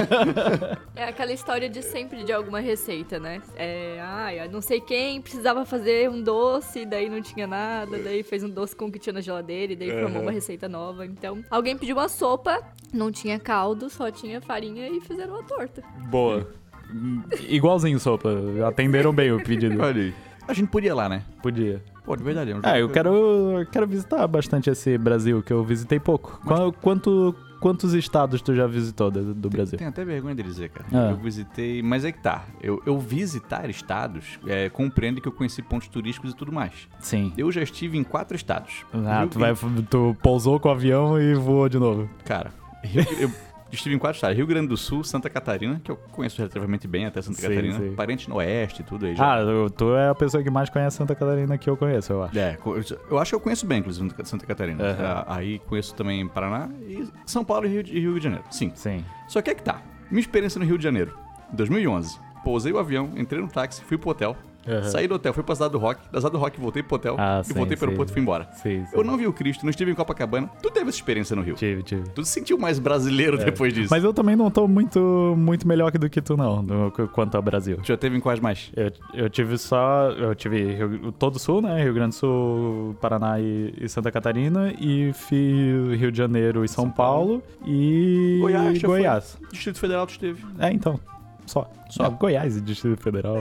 É aquela história de sempre de alguma receita, né? Não sei quem precisava fazer um doce, daí não tinha nada, daí fez um doce com o que tinha na geladeira e daí formou uma receita nova. Então, alguém pediu uma sopa, não tinha caldo, só tinha farinha e fizeram uma torta. Boa. Igualzinho sopa. Atenderam bem o pedido. Olha aí. A gente podia ir lá, né? Podia. Pô, de verdade. Eu quero visitar bastante esse Brasil, que eu visitei pouco. Quantos estados tu já visitou do Brasil? Tenho até vergonha de dizer, cara. Ah. Eu visitei... Mas é que tá. Eu visitar estados compreende que eu conheci pontos turísticos e tudo mais. Sim. Eu já estive em 4 estados. Tu pousou com o avião e voou de novo. Cara, eu estive em 4 estados. Rio Grande do Sul, Santa Catarina, que eu conheço relativamente bem até Santa Catarina. Sim. Parente no oeste e tudo aí já. Tu é a pessoa que mais conhece Santa Catarina que eu conheço, eu acho. Eu acho que eu conheço bem, inclusive, Santa Catarina. Aí conheço também Paraná e São Paulo e Rio de Janeiro. Sim. Só que é que tá. Minha experiência no Rio de Janeiro, 2011. Pousei o avião, entrei no táxi, fui pro hotel. Saí do hotel, fui pra Cidade do Rock. Da Cidade do Rock, voltei pro hotel. E voltei pro aeroporto e fui embora. Sim. Eu não vi o Cristo, não estive em Copacabana. Tu teve essa experiência no Rio? Tive. Tu se sentiu mais brasileiro depois disso? Mas eu também não tô muito melhor do que tu, não, quanto ao Brasil. Tu já teve em quais mais? Eu tive todo o Sul, né? Rio Grande do Sul, Paraná e Santa Catarina. E fui Rio de Janeiro e São Paulo. E Goiás. Distrito Federal tu esteve? Então. Só. Goiás e Distrito Federal.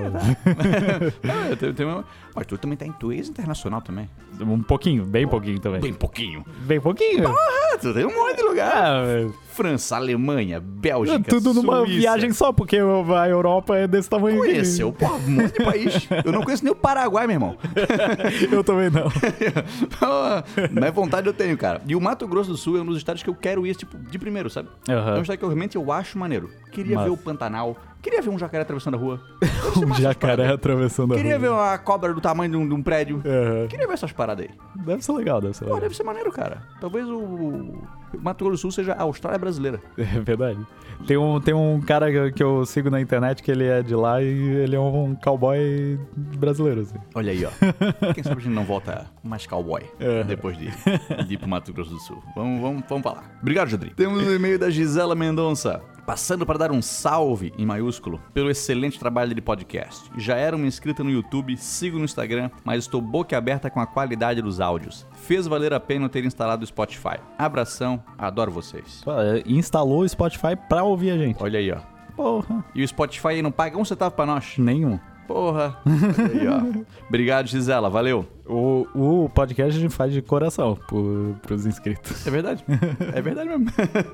Mas tu também tá em tuês internacional também. Um pouquinho, bem pouquinho também. Bem pouquinho. Porra, tu tem um monte de lugar. França, Alemanha, Bélgica, tudo numa Suíça. viagem só, porque a Europa é desse tamanho. Conheceu, porra, um monte de país. Eu não conheço nem o Paraguai, meu irmão. Eu também não. Mas vontade eu tenho, cara. E o Mato Grosso do Sul é um dos estados que eu quero ir, tipo, de primeiro, sabe? É um estado que eu realmente acho maneiro. Queria ver o Pantanal, Queria ver um jacaré atravessando a rua. Um jacaré atravessando a Queria rua. ver uma cobra do tamanho de um prédio. Uhum. Queria ver essas paradas aí. Deve ser legal, deve ser Pô, legal. deve ser maneiro, cara. Talvez o Mato Grosso do Sul seja a Austrália brasileira. É verdade. Tem um cara que eu sigo na internet que ele é de lá e ele é um cowboy brasileiro, assim. Olha aí, ó. Quem sabe a gente não volta mais cowboy depois de ir pro Mato Grosso do Sul. Vamos pra lá. Obrigado, Jadri. Temos um e-mail da Gisela Mendonça. Passando para dar um salve, em maiúsculo, pelo excelente trabalho de podcast. Já era uma inscrita no YouTube, sigo no Instagram, mas estou boquiaberta com a qualidade dos áudios. Fez valer a pena eu ter instalado o Spotify. Abração, adoro vocês. Pô, instalou o Spotify pra ouvir a gente. Olha aí, ó. Porra. E o Spotify aí não paga um centavo pra nós. Nenhum. Porra. Olha aí, ó. Obrigado, Gisela. Valeu. O podcast a gente faz de coração pros inscritos. É verdade. É verdade mesmo.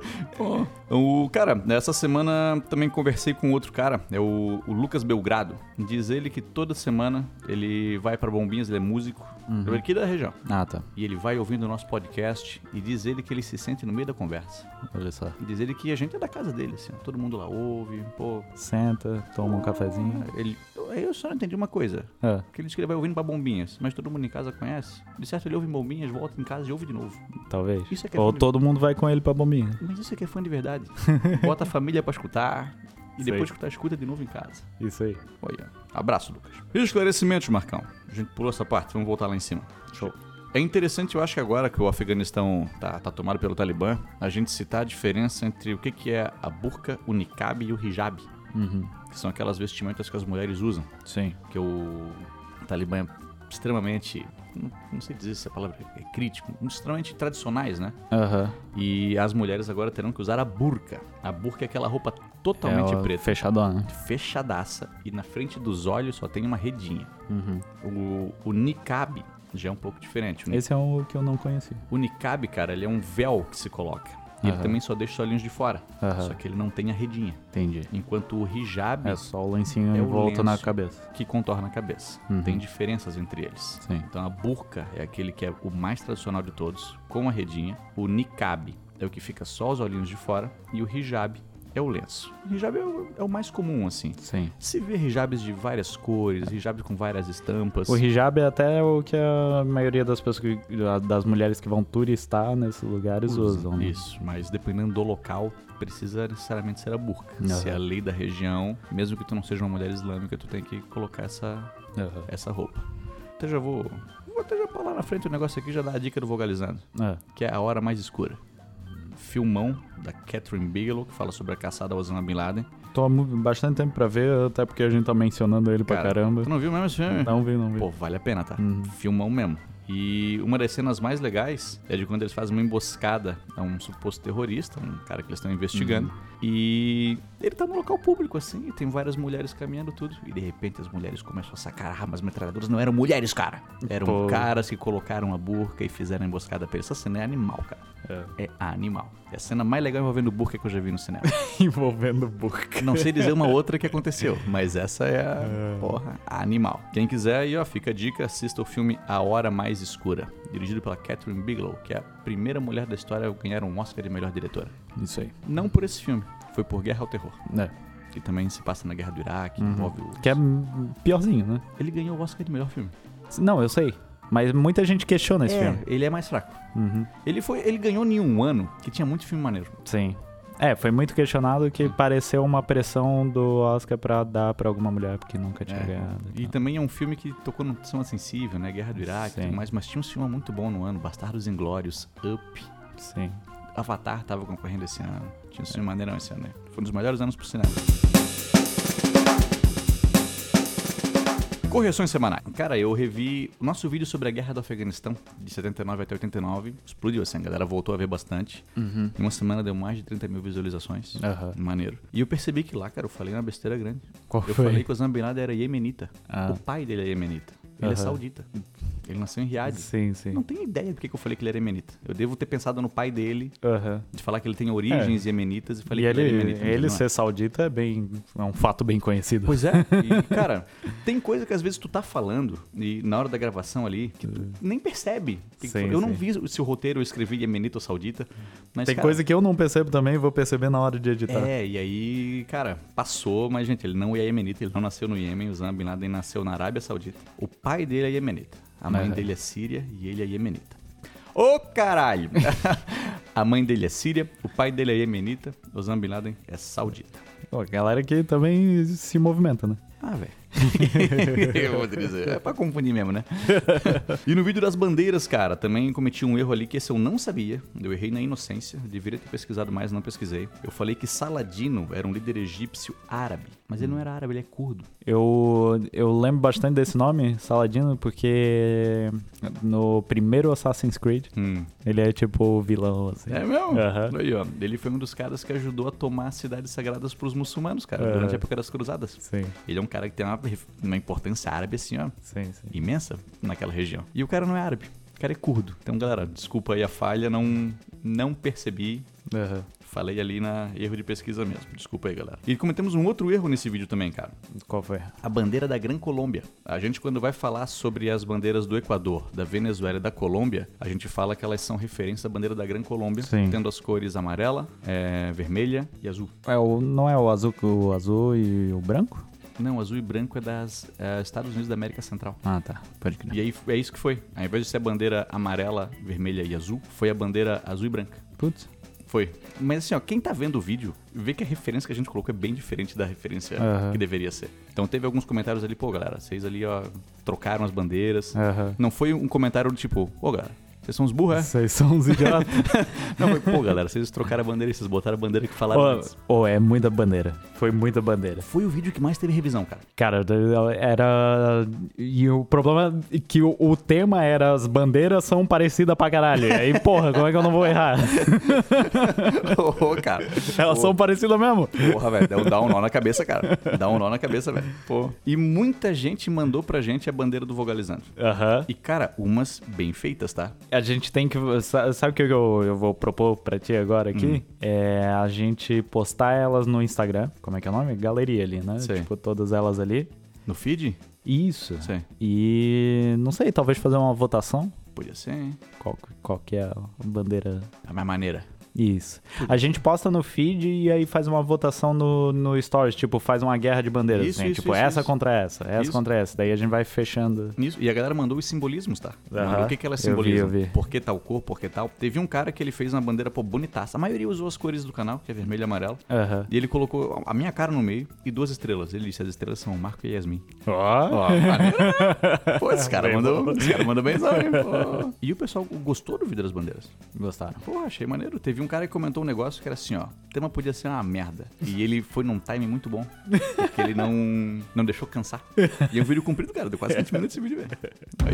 Pô. Cara, essa semana também conversei com outro cara, é o Lucas Belgrado. Diz ele que toda semana ele vai pra Bombinhas, ele é músico, ele é aqui da região. Ah, tá. E ele vai ouvindo o nosso podcast e diz ele que ele se sente no meio da conversa. Olha só. E diz ele que a gente é da casa dele, assim, todo mundo lá ouve, pô. Senta, toma um cafezinho. Eu só não entendi uma coisa. É. Porque ele diz que ele vai ouvindo pra Bombinhas, mas todo mundo em casa conhece. De certo, ele ouve Bombinhas, volta em casa e ouve de novo. Talvez. Isso é que é Ou fã de- todo mundo vai com ele pra bombinha. Mas isso é que é fã de verdade. Bota a família pra escutar e Sei. depois de escutar, escuta de novo em casa. Isso aí. Olha. Abraço, Lucas. E esclarecimentos, Marcão. A gente pulou essa parte, vamos voltar lá em cima. Show. É interessante, eu acho que agora que o Afeganistão tá tomado pelo Talibã, a gente citar a diferença entre o que é a burca, o niqab e o hijab. Uhum. Que são aquelas vestimentas que as mulheres usam. Sim. Que o Talibã é extremamente, não sei dizer se a palavra é crítico, extremamente tradicionais, né? Aham. E as mulheres agora terão que usar a burca. A burca é aquela roupa totalmente preta, Fechadona. fechadaça. E na frente dos olhos só tem uma redinha. Uhum. O niqab já é um pouco diferente. Esse é o que eu não conheci. O niqab, cara, ele é um véu que se coloca. E ele Aham. também só deixa os olhinhos de fora. Aham. Só que ele não tem a redinha. Entendi. Enquanto o hijab, É só o lencinho É em o volta na lenço. cabeça. que contorna a cabeça. Uhum. Tem diferenças entre eles. Sim. Então a burca é aquele que é o mais tradicional de todos, com a redinha. O niqab é o que fica só os olhinhos de fora. E o hijab é o lenço. O hijab é o mais comum, assim. Sim. Se vê hijabs de várias cores, hijabs com várias estampas. O hijab é até o que a maioria das pessoas, das mulheres que vão turistar nesses lugares usam. Né? Isso, mas dependendo do local, precisa necessariamente ser a burca. Aham. Se é a lei da região, mesmo que tu não seja uma mulher islâmica, tu tem que colocar Aham. essa roupa. Até já vou até já pra lá na frente o negócio aqui, já dá a dica do Vogalizando, É. que é A Hora Mais Escura. Filmão da Catherine Bigelow, que fala sobre a caçada ao Osama Bin Laden. Tô há bastante tempo pra ver, até porque a gente tá mencionando ele pra Cara, caramba. Tu não viu mesmo esse filme? Não vi. Pô, vale a pena, tá? Uhum. Filmão mesmo. E uma das cenas mais legais é de quando eles fazem uma emboscada a um suposto terrorista, um cara que eles estão investigando. E ele tá no local público, assim, e tem várias mulheres caminhando tudo. E de repente as mulheres começam a sacar armas metralhadoras. Não eram mulheres, cara. Eram Pô. caras que colocaram a burca e fizeram a emboscada pra eles. Essa cena é animal, cara. É animal. É a cena mais legal envolvendo burca que eu já vi no cinema. Envolvendo burca. Não sei dizer uma outra que aconteceu, mas essa é a animal. Quem quiser aí, ó, fica a dica, assista o filme A Hora Mais Escura, dirigido pela Catherine Bigelow, que é a primeira mulher da história a ganhar um Oscar de melhor diretora. Isso aí. Não por esse filme, foi por Guerra ao Terror, É. que também se passa na Guerra do Iraque, envolve o... Que é piorzinho, né? Ele ganhou o Oscar de melhor filme. Não, eu sei. Mas muita gente questiona esse filme. Ele é mais fraco. Uhum. Ele ganhou em um ano que tinha muito filme maneiro. Sim. É, foi muito questionado que pareceu uma pressão do Oscar pra dar pra alguma mulher porque nunca tinha ganhado. E também é um filme que tocou no tema sensível, né? Guerra do Iraque e Sim. tudo mais, mas tinha um filme muito bom no ano, Bastardos Inglórios, Up, Sim. Avatar tava concorrendo esse ano. Tinha um filme maneirão esse ano, né? Foi um dos melhores anos pro cinema. Correções semanais. Cara, eu revi o nosso vídeo sobre a guerra do Afeganistão, de 79 até 89. Explodiu assim, a galera voltou a ver bastante. Uhum. Em uma semana deu mais de 30 mil visualizações. Aham. Maneiro. E eu percebi que lá, cara, eu falei uma besteira grande. Qual Eu foi? falei que o Osama Bin Laden era iemenita. Ah. O pai dele é iemenita. Ele é Aham. saudita. Ele nasceu em Riad. Sim, sim. Não tenho ideia por que eu falei que ele era iemenita. Eu devo ter pensado no pai dele, Aham. de falar que ele tem origens iemenitas, e falei E que ele era iemenita. mas ele não é. ser saudita é um fato bem conhecido. Pois é. E, cara, tem coisa que às vezes tu tá falando e na hora da gravação ali, que tu nem percebe. Sim, eu não sim. vi se o roteiro eu escrevi iemenita ou saudita, mas, Tem cara, coisa que eu não percebo também e vou perceber na hora de editar. e aí, cara, passou, mas, gente, ele não é iemenita, ele não nasceu no Iêmen, o Osama Bin Laden nasceu na Arábia Saudita. O pai dele é iemenita, a mãe dele é síria e ele é iemenita. Ô, caralho! A mãe dele é síria, o pai dele é iemenita, Osama Bin Laden é saudita. Pô, a galera aqui também se movimenta, né? Ah, velho. Eu vou dizer. É pra confundir mesmo, né? E no vídeo das bandeiras, cara, também cometi um erro ali que esse eu não sabia. Eu errei na inocência. Deveria ter pesquisado mais, não pesquisei. Eu falei que Saladino era um líder egípcio árabe. Mas ele não era árabe, ele é curdo. Eu lembro bastante desse nome, Saladino, porque no primeiro Assassin's Creed, ele é tipo o vilão, assim. É mesmo? Aham. Aí, ó. Ele foi um dos caras que ajudou a tomar as cidades sagradas pros muçulmanos, cara, durante a época das cruzadas. Sim, Ele é um cara que tem uma importância árabe, assim, ó, sim, sim. imensa naquela região. E o cara não é árabe, o cara é curdo. Então, galera, desculpa aí a falha, não percebi. Aham. Falei ali na erro de pesquisa mesmo. Desculpa aí, galera. E cometemos um outro erro nesse vídeo também, cara. Qual foi? A bandeira da Gran Colômbia. A gente, quando vai falar sobre as bandeiras do Equador, da Venezuela e da Colômbia, a gente fala que elas são referência à bandeira da Gran Colômbia, Sim. tendo as cores amarela, vermelha e azul. Não é o azul e o branco? Não, azul e branco é das Estados Unidos da América Central. Ah, tá. Pode crer. E aí é isso que foi. Ao invés de ser a bandeira amarela, vermelha e azul, foi a bandeira azul e branca. Putz. Foi. Mas assim, ó, quem tá vendo o vídeo, vê que a referência que a gente colocou é bem diferente da referência que deveria ser. Então teve alguns comentários ali, pô, galera, vocês ali, ó, trocaram as bandeiras. Aham. Não foi um comentário do tipo, ô, galera, vocês são uns burros, é? Vocês são uns idiotas. Não, foi, pô, galera, vocês trocaram a bandeira e vocês botaram a bandeira que falaram antes. É muita bandeira. Foi muita bandeira. Foi o vídeo que mais teve revisão, cara. Cara, era... E o problema é que o tema era as bandeiras são parecidas pra caralho. E aí, porra, como é que eu não vou errar? Ô, cara. Elas são parecidas mesmo? Porra, velho, dá um nó na cabeça, cara. Dá um nó na cabeça, velho. Pô. E muita gente mandou pra gente a bandeira do Vogalizando. Aham. E, cara, umas bem feitas, tá? A gente tem que... Sabe o que eu vou propor pra ti agora aqui? É a gente postar elas no Instagram. Como é que é o nome? Galeria ali, né? Sei. Tipo, todas elas ali. No feed? Isso. Sei. E, não sei, talvez fazer uma votação. Podia ser, hein? Qual que é a bandeira... A mais maneira. Isso. A gente posta no feed e aí faz uma votação no Stories, tipo, faz uma guerra de bandeiras, Isso, assim, isso, tipo, isso, essa isso. contra essa Isso. contra essa. Daí a gente vai fechando. Isso. E a galera mandou os simbolismos, tá? Mandou o que elas Eu simbolizam. vi. Por que tal cor, por que tal. Teve um cara que ele fez uma bandeira, pô, bonitaça. A maioria usou as cores do canal, que é vermelho e amarelo. Aham. E ele colocou a minha cara no meio e 2 estrelas. Ele disse, as estrelas são o Marco e a Yasmin. Ó. Ó, maneiro. Pô, esse cara Bem mandou bom. benzão, hein? Pô. E o pessoal gostou do vídeo das bandeiras. Gostaram. Pô, achei maneiro. Teve um cara que comentou um negócio que era assim, ó. O tema podia ser uma merda. E ele foi num timing muito bom. Porque ele não deixou cansar. E é um vídeo comprido, cara. Deu quase 20 minutos esse vídeo, velho. Aí,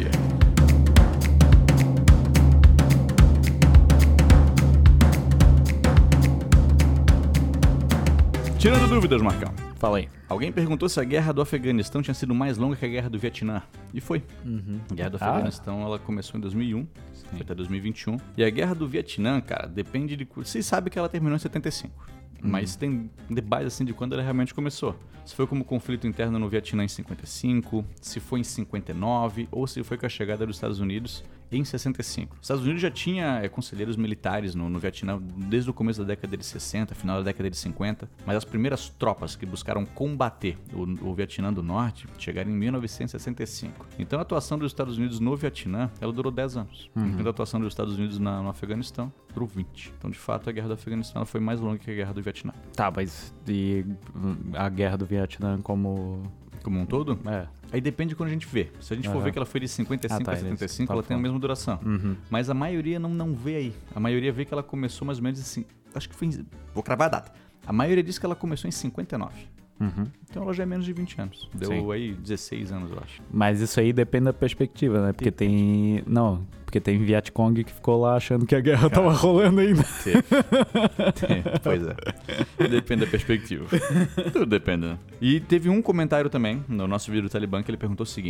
Tirando dúvidas, Marcão. Fala aí. Alguém perguntou se a guerra do Afeganistão tinha sido mais longa que a guerra do Vietnã. E foi. A guerra do Afeganistão, ela começou em 2001, foi até 2021. E a guerra do Vietnã, cara, depende de... Vocês sabem que ela terminou em 75. Mas tem debate assim de quando ela realmente começou. Se foi como conflito interno no Vietnã em 55, se foi em 59 ou se foi com a chegada dos Estados Unidos em 65. Os Estados Unidos já tinha conselheiros militares no Vietnã desde o começo da década de 60, final da década de 50, mas as primeiras tropas que buscaram combater o Vietnã do Norte chegaram em 1965. Então a atuação dos Estados Unidos no Vietnã, ela durou 10 anos. Enquanto a atuação dos Estados Unidos no Afeganistão durou 20. Então, de fato, a guerra do Afeganistão ela foi mais longa que a guerra do Vietnã. Tá, mas e a guerra do Vietnã como... Como um todo? É. Aí depende de quando a gente vê. Se a gente for ver que ela foi de 55 a 75, ela tem a mesma duração. Mas a maioria não vê aí. A maioria vê que ela começou mais ou menos assim. Acho que foi vou cravar a data. A maioria diz que ela começou em 59. Então ela já é menos de 20 anos. Deu Sim. aí 16 anos, eu acho. Mas isso aí depende da perspectiva, né? Porque tem... Não, porque tem Vietcong que ficou lá achando que a guerra tava rolando ainda. Pois é. Depende da perspectiva. Tudo depende, né? E teve um comentário também no nosso vídeo do Talibã que ele perguntou o seguinte: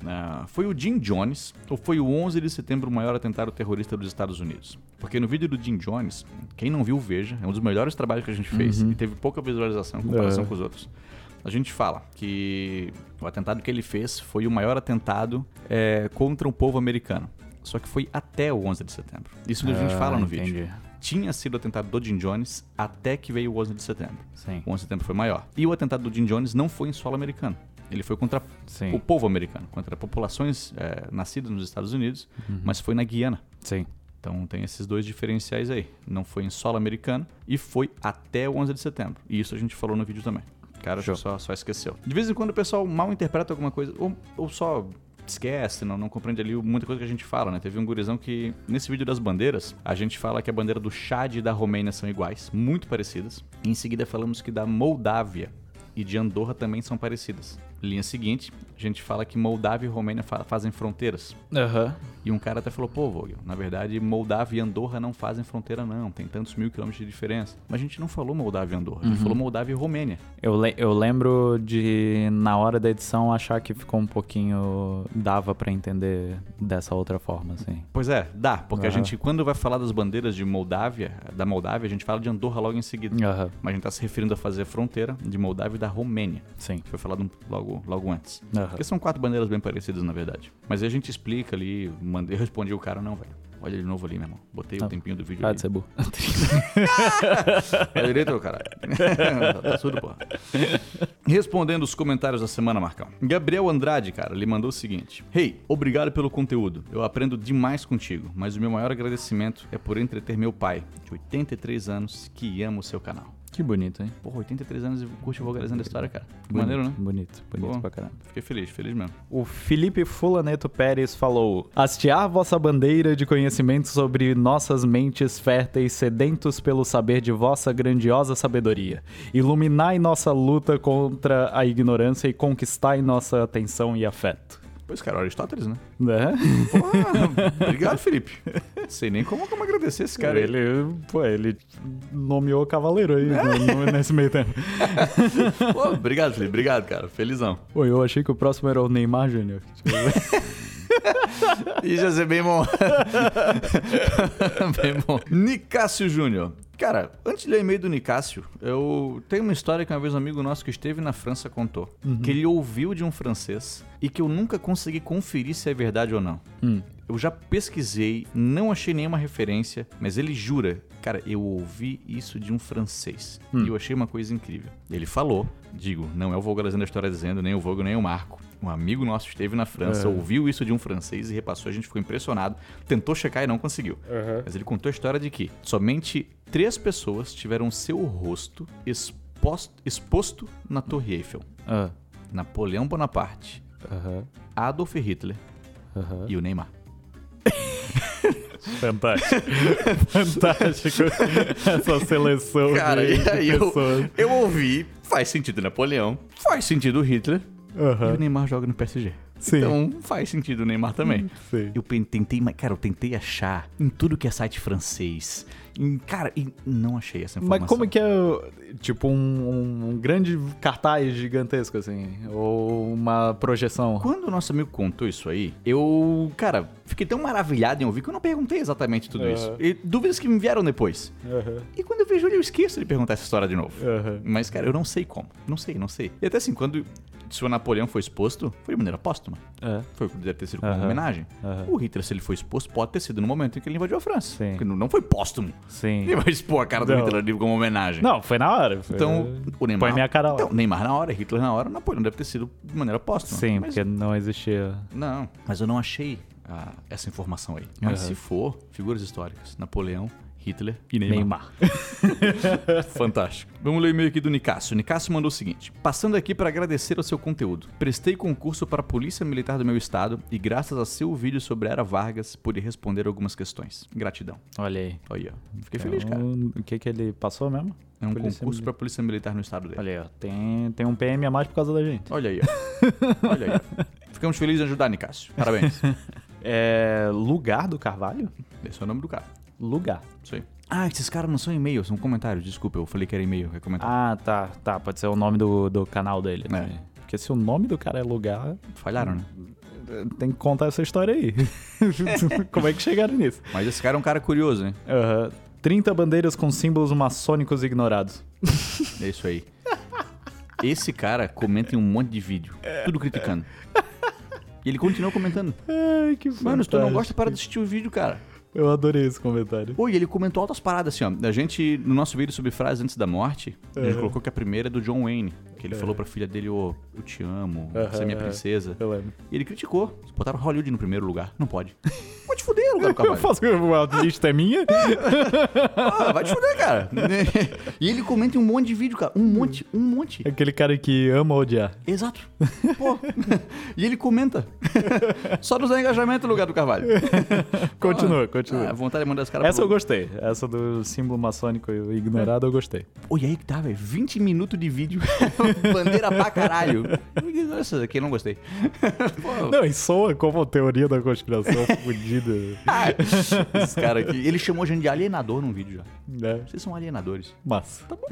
Foi o Jim Jones ou foi o 11 de setembro o maior atentado terrorista dos Estados Unidos? Porque no vídeo do Jim Jones, quem não viu, veja, é um dos melhores trabalhos que a gente fez e teve pouca visualização em comparação com os outros. A gente fala que o atentado que ele fez foi o maior atentado contra o povo americano. Só que foi até o 11 de setembro. Isso que a gente fala no vídeo. Tinha sido o atentado do Jim Jones até que veio o 11 de setembro. Sim. O 11 de setembro foi maior. E o atentado do Jim Jones não foi em solo americano. Ele foi contra o povo americano, contra populações nascidas nos Estados Unidos, mas foi na Guiana. Sim. Então tem esses dois diferenciais aí. Não foi em solo americano e foi até o 11 de setembro. E isso a gente falou no vídeo também. Cara, só esqueceu. De vez em quando o pessoal mal interpreta alguma coisa ou só esquece, não compreende ali muita coisa que a gente fala, né? Teve um gurizão que, nesse vídeo das bandeiras, a gente fala que a bandeira do Chad e da Romênia são iguais, muito parecidas. E em seguida falamos que da Moldávia e de Andorra também são parecidas. Linha seguinte, a gente fala que Moldávia e Romênia fazem fronteiras. E um cara até falou, pô, Vogel, na verdade Moldávia e Andorra não fazem fronteira não, tem tantos 1000 quilômetros de diferença. Mas a gente não falou Moldávia e Andorra, a gente falou Moldávia e Romênia. Eu lembro de, na hora da edição, achar que ficou um pouquinho... dava pra entender dessa outra forma, assim. Pois é, dá, porque a gente, quando vai falar das bandeiras de Moldávia, da Moldávia, a gente fala de Andorra logo em seguida. Mas a gente tá se referindo a fazer a fronteira de Moldávia e da Romênia. Sim. Foi falado logo antes. Porque são 4 bandeiras bem parecidas, na verdade. Mas aí a gente explica ali, eu respondi o cara, não, velho. Olha de novo ali, meu irmão. Botei o tempinho do vídeo ali. De ser burro. Vai direito, caralho. Tá tudo, porra. Respondendo os comentários da semana, Marcão. Gabriel Andrade, cara, ele mandou o seguinte. Hey, obrigado pelo conteúdo. Eu aprendo demais contigo, mas o meu maior agradecimento é por entreter meu pai, de 83 anos, que ama o seu canal. Que bonito, hein? Porra, 83 anos e curte vulgarizando a história, cara. Que maneiro, né? Bonito pra caramba. Fiquei feliz mesmo. O Felipe Fulaneto Pérez falou: hastear vossa bandeira de conhecimento sobre nossas mentes férteis, sedentos pelo saber de vossa grandiosa sabedoria. Iluminai nossa luta contra a ignorância e conquistai nossa atenção e afeto. Pois, cara, Aristóteles, né? Porra, obrigado, Felipe. Sei nem como agradecer esse cara. Ele nomeou cavaleiro aí nesse meio tempo. Pô, obrigado, Felipe. Obrigado, cara. Felizão. Pô, eu achei que o próximo era o Neymar Júnior. Isso ia ser bem bom. Bem bom. Nicásio Júnior. Cara, antes de ler e-mail do Nicásio, eu tenho uma história que uma vez um amigo nosso que esteve na França contou. Que ele ouviu de um francês e que eu nunca consegui conferir se é verdade ou não. Eu já pesquisei, não achei nenhuma referência, mas ele jura. Cara, eu ouvi isso de um francês e eu achei uma coisa incrível. Ele falou, não é o Vogelazando a história dizendo, nem o Vogel, nem o Marco. Um amigo nosso esteve na França, ouviu isso de um francês e repassou, a gente ficou impressionado, tentou checar e não conseguiu. Mas ele contou a história de que somente 3 pessoas tiveram seu rosto exposto na Torre Eiffel. Napoleão Bonaparte, Adolf Hitler e o Neymar. Fantástico. Fantástico essa seleção. Cara, de e aí pessoas. eu ouvi, faz sentido Napoleão, faz sentido Hitler e o Neymar joga no PSG. Sim. Então faz sentido o Neymar também. Sim. Eu tentei achar em tudo que é site francês. Cara, e não achei essa informação. Mas como que é, tipo, um grande cartaz gigantesco, assim? Ou uma projeção? Quando o nosso amigo contou isso aí, eu, cara, fiquei tão maravilhado em ouvir que eu não perguntei exatamente tudo isso. E dúvidas que me vieram depois. E quando eu vejo ele, eu esqueço de perguntar essa história de novo. Mas, cara, eu não sei como. Não sei. E até assim, se o Napoleão foi exposto, foi de maneira póstuma. Deve ter sido como homenagem. O Hitler, se ele foi exposto, pode ter sido no momento em que ele invadiu a França. Sim. Porque não foi póstumo. Sim. Ele vai expor a cara do Hitler ali como homenagem. Não, foi na hora. Então, o Neymar... Põe minha cara lá. Então, Neymar na hora, Hitler na hora, Napoleão deve ter sido de maneira póstuma. Sim, porque não existia... Não, mas eu não achei essa informação aí. Mas se for, figuras históricas, Napoleão, Hitler e Neymar. Fantástico. Vamos ler o e-mail aqui do Nicásio. O Nicásio mandou o seguinte: passando aqui para agradecer ao seu conteúdo. Prestei concurso para a Polícia Militar do meu estado e graças a seu vídeo sobre a Era Vargas pude responder algumas questões. Gratidão. Olha aí. Aí, ó. Fiquei feliz, cara. O que ele passou mesmo? É um concurso para a Polícia Militar no estado dele. Olha aí, ó. Tem um PM a mais por causa da gente. Olha aí, ó. Olha aí, ó. Ficamos felizes em ajudar, Nicásio. Parabéns. Lugar do Carvalho? Esse é o nome do cara. Lugar. Isso aí. Ah, esses caras não são e-mails, são comentários. Desculpa, eu falei que era e-mail, é comentário. Ah, tá. Pode ser o nome do canal dele. Porque se o nome do cara é Lugar... Falharam, né? Tem que contar essa história aí. Como é que chegaram nisso? Mas esse cara é um cara curioso, hein? 30 bandeiras com símbolos maçônicos ignorados. É isso aí. Esse cara comenta em um monte de vídeo, tudo criticando. E ele continua comentando. Ai, que Mano, se tu não gosta, para de assistir o vídeo, cara. Eu adorei esse comentário. Pô, e ele comentou altas paradas assim, ó. A gente, no nosso vídeo sobre frases antes da morte, a gente colocou que a primeira é do John Wayne. Que ele falou pra filha dele, ô, eu te amo, você é minha princesa. Eu lembro. E ele criticou. Botaram Hollywood no primeiro lugar. Não pode. Vai te fuder, lugar do cavalo. Eu faço a lista é minha? Vai te fuder, cara. E ele comenta em um monte de vídeo, cara. Um monte. Aquele cara que ama odiar. Exato. Pô. E ele comenta. Só nos dá engajamento no lugar do Carvalho. Continua. A vontade de mandar esse cara Essa eu gostei. Essa do símbolo maçônico ignorado eu gostei. Pô, e aí que tá, velho. 20 minutos de vídeo. Bandeira pra caralho. Essa aqui eu não gostei. Pô. Não, e soa como teoria da conspiração fodida. Esse cara aqui. Ele chamou a gente de alienador num vídeo já. É. Vocês são alienadores. Massa. Tá bom.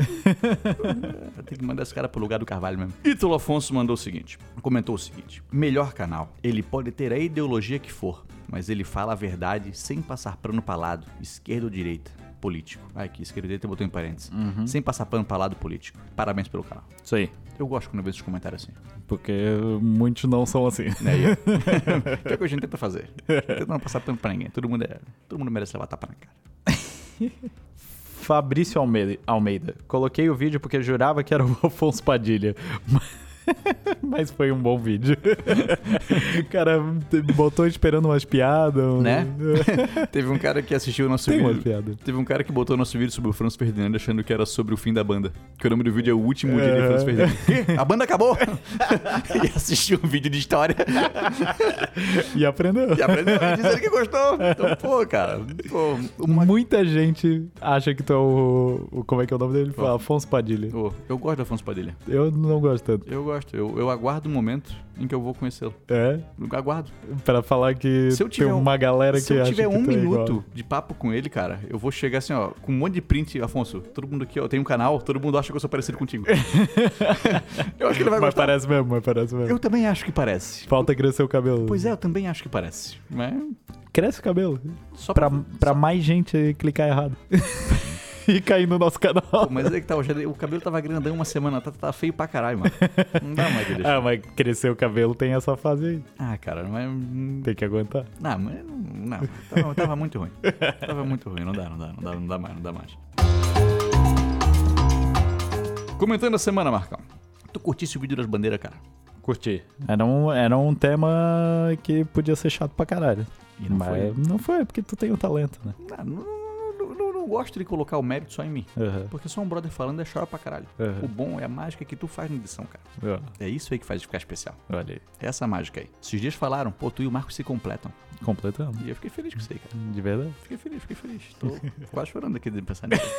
Tem que mandar esse cara pro lugar do Carvalho mesmo. Ítalo Afonso mandou o seguinte. Comentou o seguinte. Melhor canal. Ele pode ter a ideologia que for, mas ele fala a verdade sem passar pano pra lado, esquerda ou direita. Político. Aqui, esquerda e direita botou em parênteses. Sem passar pano pra lado político. Parabéns pelo canal. Isso aí. Eu gosto quando eu vejo esses comentários assim. Porque muitos não são assim. É o que a gente tenta fazer. Tenta não passar pano pra ninguém. Todo mundo merece levar tapa na cara. Fabrício Almeida. Coloquei o vídeo porque jurava que era o Afonso Padilha. Mas foi um bom vídeo. O cara botou esperando umas piadas. Né? Teve um cara que assistiu o nosso vídeo. Teve um cara que botou o nosso vídeo sobre o Franz Ferdinand achando que era sobre o fim da banda. Que o nome do vídeo é O Último Dia de Franz Ferdinand. A banda acabou! E assistiu um vídeo de história. E aprendeu. E disse que gostou. Então, pô, cara. Pô, muita gente acha que tu é o... Como é que é o nome dele? Afonso Padilha. Eu gosto do Afonso Padilha. Eu não gosto tanto. Eu gosto. Eu aguardo o momento em que eu vou conhecê-lo. É? Eu aguardo. Pra falar que tem uma galera que acha que se eu tiver um minuto igual. de papo com ele, cara, eu vou chegar assim, ó, com um monte de print. Afonso, todo mundo aqui, ó, tem um canal, todo mundo acha que eu sou parecido contigo. Eu acho que ele vai gostar. Mas parece mesmo. Eu também acho que parece. Falta crescer o cabelo. Pois é, eu também acho que parece. Mas... Cresce o cabelo. Só pra mais gente clicar errado. E cair no nosso canal. Pô, mas é que tá, o cabelo tava grandão uma semana, tá feio pra caralho, mano. Não dá mais de deixar. Ah, mas crescer o cabelo tem essa fase aí. Ah, cara, mas... Tem que aguentar. Não, tava muito ruim. Tava muito ruim, não dá mais. Comentando a semana, Marcão. Tu curtisse o vídeo das bandeiras, cara? Curti. Era um tema que podia ser chato pra caralho. E não foi? Não foi, porque tu tem o talento, né? Não gosto de colocar o mérito só em mim. Porque só um brother falando é chora pra caralho. Uhum. O bom é a mágica que tu faz na edição, cara. É isso aí que faz ficar especial. Olha aí. Essa mágica aí. Esses dias falaram, pô, tu e o Marcos se completam. Completamos. E eu fiquei feliz com isso aí, cara. De verdade? Fiquei feliz. Tô quase chorando aqui de pensar nisso.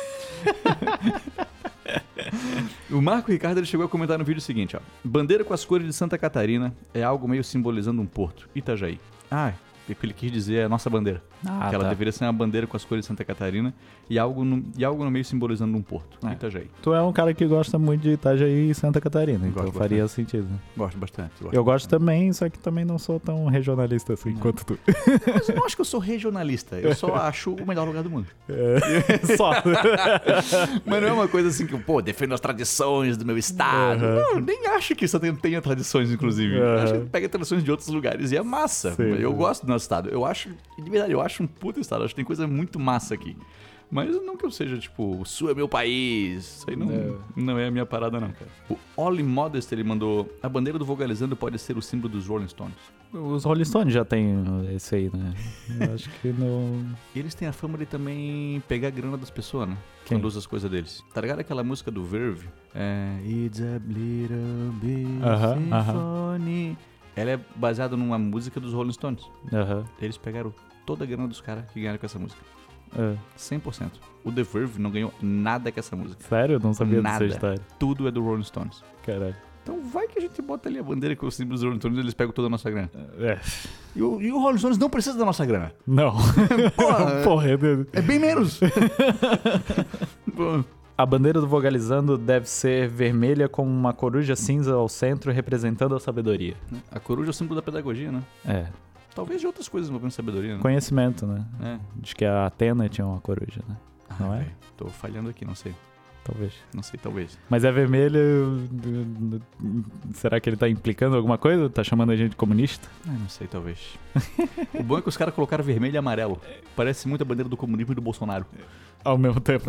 O Marco Ricardo ele chegou a comentar no vídeo o seguinte, ó. Bandeira com as cores de Santa Catarina é algo meio simbolizando um porto. Itajaí. Ele quis dizer a nossa bandeira. Que ela deveria ser uma bandeira com as cores de Santa Catarina e algo no meio simbolizando um porto. Itajaí. Tu é um cara que gosta muito de Itajaí e Santa Catarina, então faria sentido. Gosto bastante. Eu gosto também, só que também não sou tão regionalista assim quanto tu. Mas eu não acho que eu sou regionalista. Eu só acho o melhor lugar do mundo. Só. Mas não é uma coisa assim que, pô, defendo as tradições do meu estado. Não, nem acho que isso tenha tradições, inclusive. Acho que pega tradições de outros lugares e é massa. Sim, eu gosto do nosso estado. Eu acho, de verdade, eu acho um puto estado. Acho que tem coisa muito massa aqui. Mas não que eu seja, tipo, o Sul é meu país. Isso aí não é a minha parada, não, cara. O Oli Modest, ele mandou... A bandeira do Vogalizando pode ser o símbolo dos Rolling Stones. Os Rolling Stones já tem esse aí, né? Eu acho que não... Eles têm a fama de também pegar a grana das pessoas, né? Quem? Quando usa as coisas deles. Tá ligado aquela música do Verve? It's a little bit symphony. Ela é baseada numa música dos Rolling Stones. Eles pegaram toda a grana dos caras que ganharam com essa música. 100%. O The Verve não ganhou nada com essa música. Sério? Eu não sabia nada. dessa história. Tudo é do Rolling Stones. Caralho. Então vai que a gente bota ali a bandeira com os símbolos dos Rolling Stones e eles pegam toda a nossa grana. E o Rolling Stones não precisa da nossa grana. Não. Porra, Porra, é bem menos. A bandeira do Vogalizando deve ser vermelha com uma coruja cinza ao centro representando a sabedoria. A coruja é o símbolo da pedagogia, né? É, Talvez de outras coisas envolvendo sabedoria, né? conhecimento, né? É. Diz que a Atena tinha uma coruja, né? Não é? Velho, tô falhando aqui, não sei. Talvez. Não sei, talvez. Mas é vermelha. Será que ele tá implicando alguma coisa? Tá chamando a gente de comunista? Não sei, talvez. O bom é que os caras colocaram vermelho e amarelo. Parece muito a bandeira do comunismo e do Bolsonaro. Ao mesmo tempo.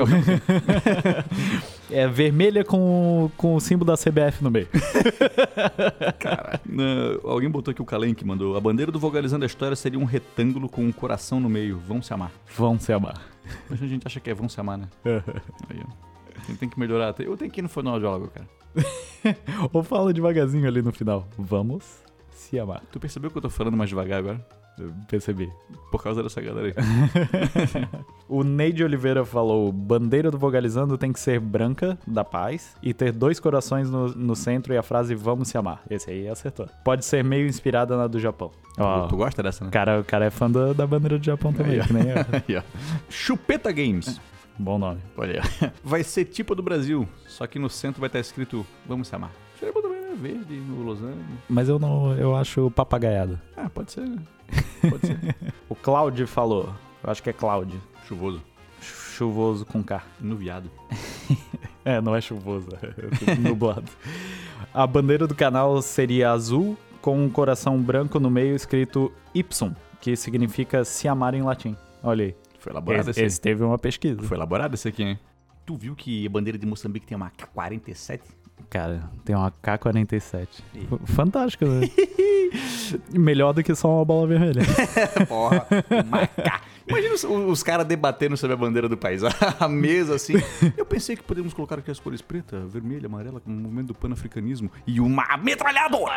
É vermelha com o símbolo da CBF no meio. Cara, alguém botou aqui o Kalen que mandou. A bandeira do Vogalizando a História seria um retângulo com um coração no meio. Vão se amar. Vão se amar. Mas a gente acha que é vão se amar, né? Aí, ó. A gente tem que melhorar. Eu tenho que ir no fonoaudiólogo, cara. Ou fala devagarzinho ali no final. Vamos se amar. Tu percebeu que eu tô falando mais devagar agora? Eu percebi. Por causa dessa galera aí. O Neide Oliveira falou: bandeira do Vogalizando tem que ser branca, da paz, e ter 2 corações no centro e a frase vamos se amar. Esse aí acertou. Pode ser meio inspirada na do Japão. Ó, Tu gosta dessa, né? o cara é fã da bandeira do Japão também, Aí, que nem eu. Aí, ó. Chupeta Games. Bom nome. Olha aí. Vai ser tipo a do Brasil, só que no centro vai estar escrito vamos se amar. Seria bom também, né? Verde, no Los Angeles. Mas eu acho papagaiado. Ah, pode ser, né? Pode ser. O Cláudio falou, eu acho que é Cláudio. Chuvoso. Chuvoso com K. Nuviado. É, não é chuvoso, é nublado. A bandeira do canal seria azul com um coração branco no meio escrito Y, que significa se amar em latim. Olha aí. Foi elaborado Esse teve uma pesquisa. Foi elaborado esse aqui, hein? Tu viu que a bandeira de Moçambique tem uma K-47? Cara, tem uma K-47. Fantástico, né? Melhor do que só uma bola vermelha. Porra, uma K. Imagina os caras debatendo sobre a bandeira do país. A mesa, assim. Eu pensei que podemos colocar aqui as cores preta, vermelha, amarela, com o movimento do pan-africanismo e uma metralhadora.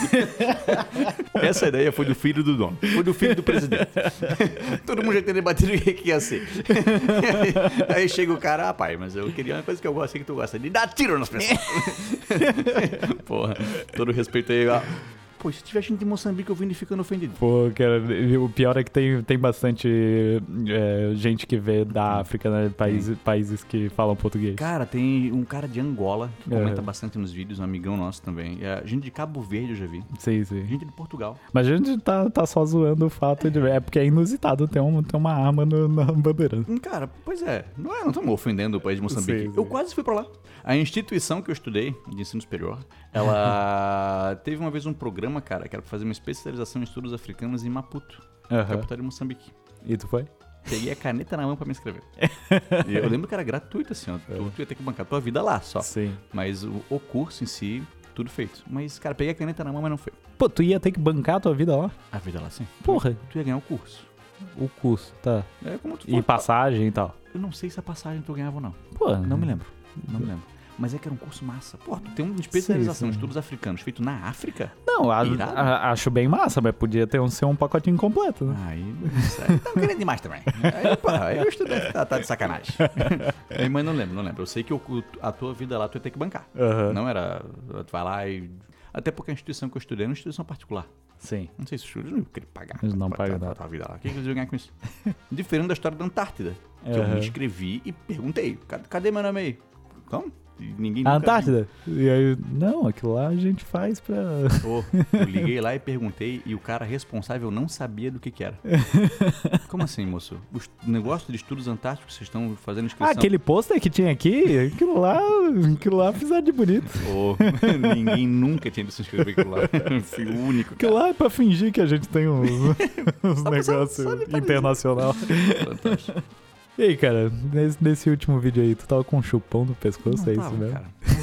Essa ideia foi do filho do dono. Foi do filho do presidente. Todo mundo já tinha debatido o que ia ser. Aí chega o cara, pai, mas eu queria uma coisa que eu gosto, que tu gosta, de dar tiro nas pessoas. Porra, todo respeito aí, ó. Pô, se tiver gente de Moçambique ouvindo e ficando ofendido. Pô, cara, o pior é que tem bastante gente que vê da África, né? Países que falam português. Cara, tem um cara de Angola que comenta bastante nos vídeos, um amigão nosso também. Gente de Cabo Verde eu já vi. Sim. Gente de Portugal. Mas a gente tá só zoando o fato de... É porque é inusitado ter uma arma na bandeira. Cara, pois é. Não estamos ofendendo o país de Moçambique. Sim. Eu quase fui pra lá. A instituição que eu estudei, de ensino superior, ela teve uma vez um programa, cara, que era pra fazer uma especialização em estudos africanos em Maputo, capital de Moçambique. E tu foi? Peguei a caneta na mão pra me inscrever. E eu lembro que era gratuito, assim, ó. Tu ia ter que bancar tua vida lá só. Sim. Mas o curso em si, tudo feito. Mas, cara, peguei a caneta na mão, mas não foi. Pô, tu ia ter que bancar a tua vida lá? A vida lá, sim. Porra. Tu ia ganhar o curso. O curso, tá. É como tu E passagem e tal. Eu não sei se a passagem tu ganhava ou não. Pô, Não me lembro. Não me lembro. Mas é que era um curso massa. Pô, tu tem uma especialização em estudos africanos feito na África? Não, Irado. acho bem massa, mas podia ser um pacotinho completo, né? Aí, não sei. Tão querendo demais também. Aí, porra, aí o estudante tá de sacanagem. Aí, mas não lembro. Eu sei que a tua vida lá tu ia ter que bancar. Não era, tu vai lá e... Até porque a instituição que eu estudei era uma instituição particular. Sim. Não sei se os estudos não queriam pagar. Eles não pagam a nada. tua vida lá. O que eles iam ganhar com isso? Diferente da história da Antártida. Que eu me inscrevi e perguntei, cadê meu nome aí? Como? E ninguém A nunca Antártida? E aí, não, aquilo lá a gente faz pra... Eu liguei lá e perguntei e o cara responsável não sabia do que era. Como assim, moço? O negócio de estudos antárticos vocês estão fazendo inscrição? aquele pôster que tinha aqui, aquilo lá fizeram de bonito. Ninguém nunca tinha ido se inscrever aquilo lá. Fui o único, cara. Aquilo lá é pra fingir que a gente tem uns negócios só internacional. Fantástico. E aí, cara, nesse último vídeo aí, tu tava com um chupão no pescoço, Não é tava, isso mesmo? cara.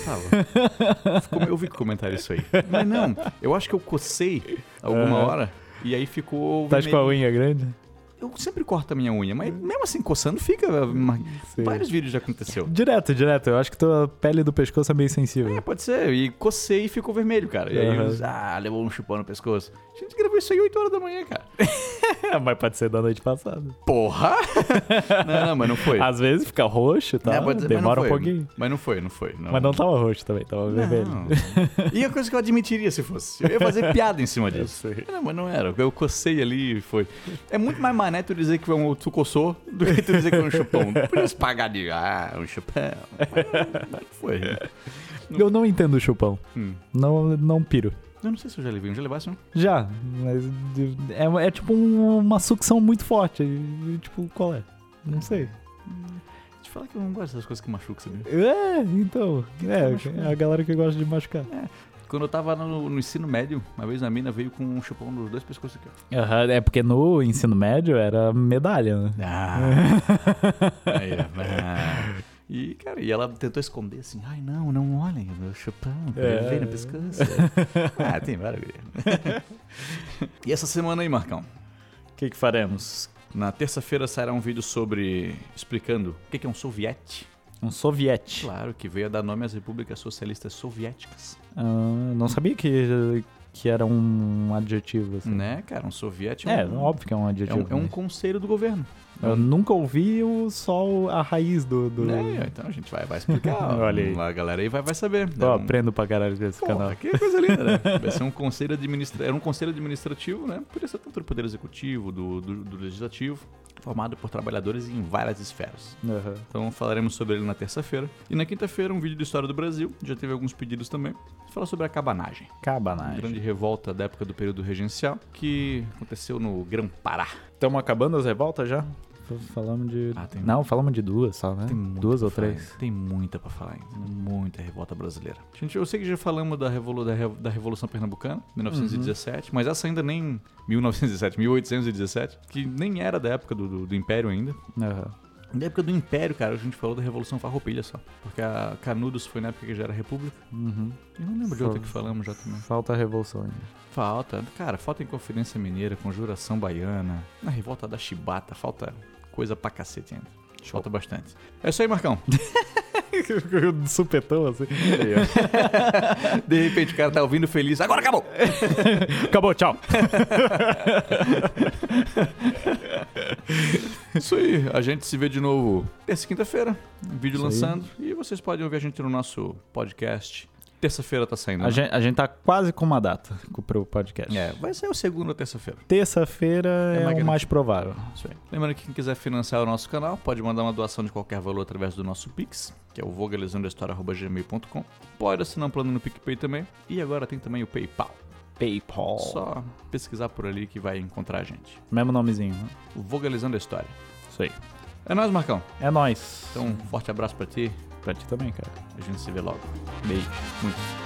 Não tava. Eu vi que comentaram isso aí. Mas não, eu acho que eu cocei alguma hora e aí ficou... Tá com a unha grande? Eu sempre corto a minha unha, mas mesmo assim, coçando fica... Vários vídeos já aconteceu. Direto. Eu acho que tua pele do pescoço é meio sensível. Pode ser. E cocei e ficou vermelho, cara. E aí, levou um chupão no pescoço. A gente gravou isso aí 8 horas da manhã, cara. Mas pode ser da noite passada. Porra! Não, mas não foi. Às vezes fica roxo e tal, demora um pouquinho. Mas não foi. Não. Mas não tava roxo também, tava vermelho. E a coisa que eu admitiria se fosse. Eu ia fazer piada em cima disso. Eu sei. Não, mas não era. Eu cocei ali e foi. É muito mais maneiro né? Tu dizer que é um tucossô do que tu dizer que é um chupão. Tu podia se pagar de, um chupão. Não foi. Eu não entendo o chupão. Não piro. Eu não sei se eu já levei. Já levasse, não? Já, mas é tipo uma sucção muito forte. Tipo, qual é? Não sei. Te falar que eu não gosto dessas coisas que machucam, sabia? Então. É a galera que gosta de machucar. Quando eu tava no ensino médio, uma vez a mina veio com um chupão nos 2 pescoços aqui. É porque no ensino médio era medalha, né? E, cara, ela tentou esconder assim, ai não olhem, meu chupão, veio no pescoço. Tem várias. E essa semana aí, Marcão? O que faremos? Na terça-feira sairá um vídeo explicando o que é um soviete. Um soviete. Claro, que veio a dar nome às repúblicas socialistas soviéticas. Não sabia que era um adjetivo, assim. Né, cara? Um soviete óbvio que é um adjetivo. É um conselho do governo. Eu nunca ouvi só a raiz do... Então a gente vai explicar. Olha aí. A galera aí vai saber. Eu aprendo pra caralho desse canal. Que coisa linda, né? Vai ser um conselho administrativo. Era um conselho administrativo, né? Podia ser tanto do Poder Executivo, do Legislativo, formado por trabalhadores em várias esferas. Então falaremos sobre ele na terça-feira. E na quinta-feira, um vídeo de história do Brasil. Já teve alguns pedidos também. Falar sobre a cabanagem. Uma grande revolta da época do período regencial, que aconteceu no Grão-Pará. Estamos acabando as revoltas já? Falamos de... falamos de 2 só, né? 2 ou 3. Tem muita pra falar ainda. Muita revolta brasileira. Gente, eu sei que já falamos da Revolução Pernambucana, 1917, mas essa ainda nem 1917, 1817, que nem era da época do Império ainda. Na época do Império, cara, a gente falou da Revolução Farroupilha só. Porque a Canudos foi na época que já era república. Eu não lembro de outra que falamos já também. Falta a Revolução ainda. Falta Inconfidência Mineira, Conjuração Baiana, na Revolta da Chibata, falta coisa pra cacete ainda. Falta bastante. É isso aí, Marcão. Supetão, assim. De repente o cara tá ouvindo feliz. Agora acabou! Acabou, tchau! Isso aí, a gente se vê de novo terça e quinta-feira, vídeo isso lançando. Aí. E vocês podem ouvir a gente no nosso podcast. Terça-feira tá saindo. A gente tá quase com uma data pro podcast. Vai ser o segundo ou terça-feira. Terça-feira é o mais provável. Isso aí. Lembrando que quem quiser financiar o nosso canal, pode mandar uma doação de qualquer valor através do nosso Pix, que é o vogalizandohistoria@gmail.com. Pode assinar um plano no PicPay também. E agora tem também o PayPal. Só pesquisar por ali que vai encontrar a gente. Mesmo nomezinho, né? O Vogalizando a História. Isso aí. É nóis, Marcão. É nóis. Então, um forte abraço pra ti. Pra ti também, cara. A gente se vê logo. Beijo. Muito.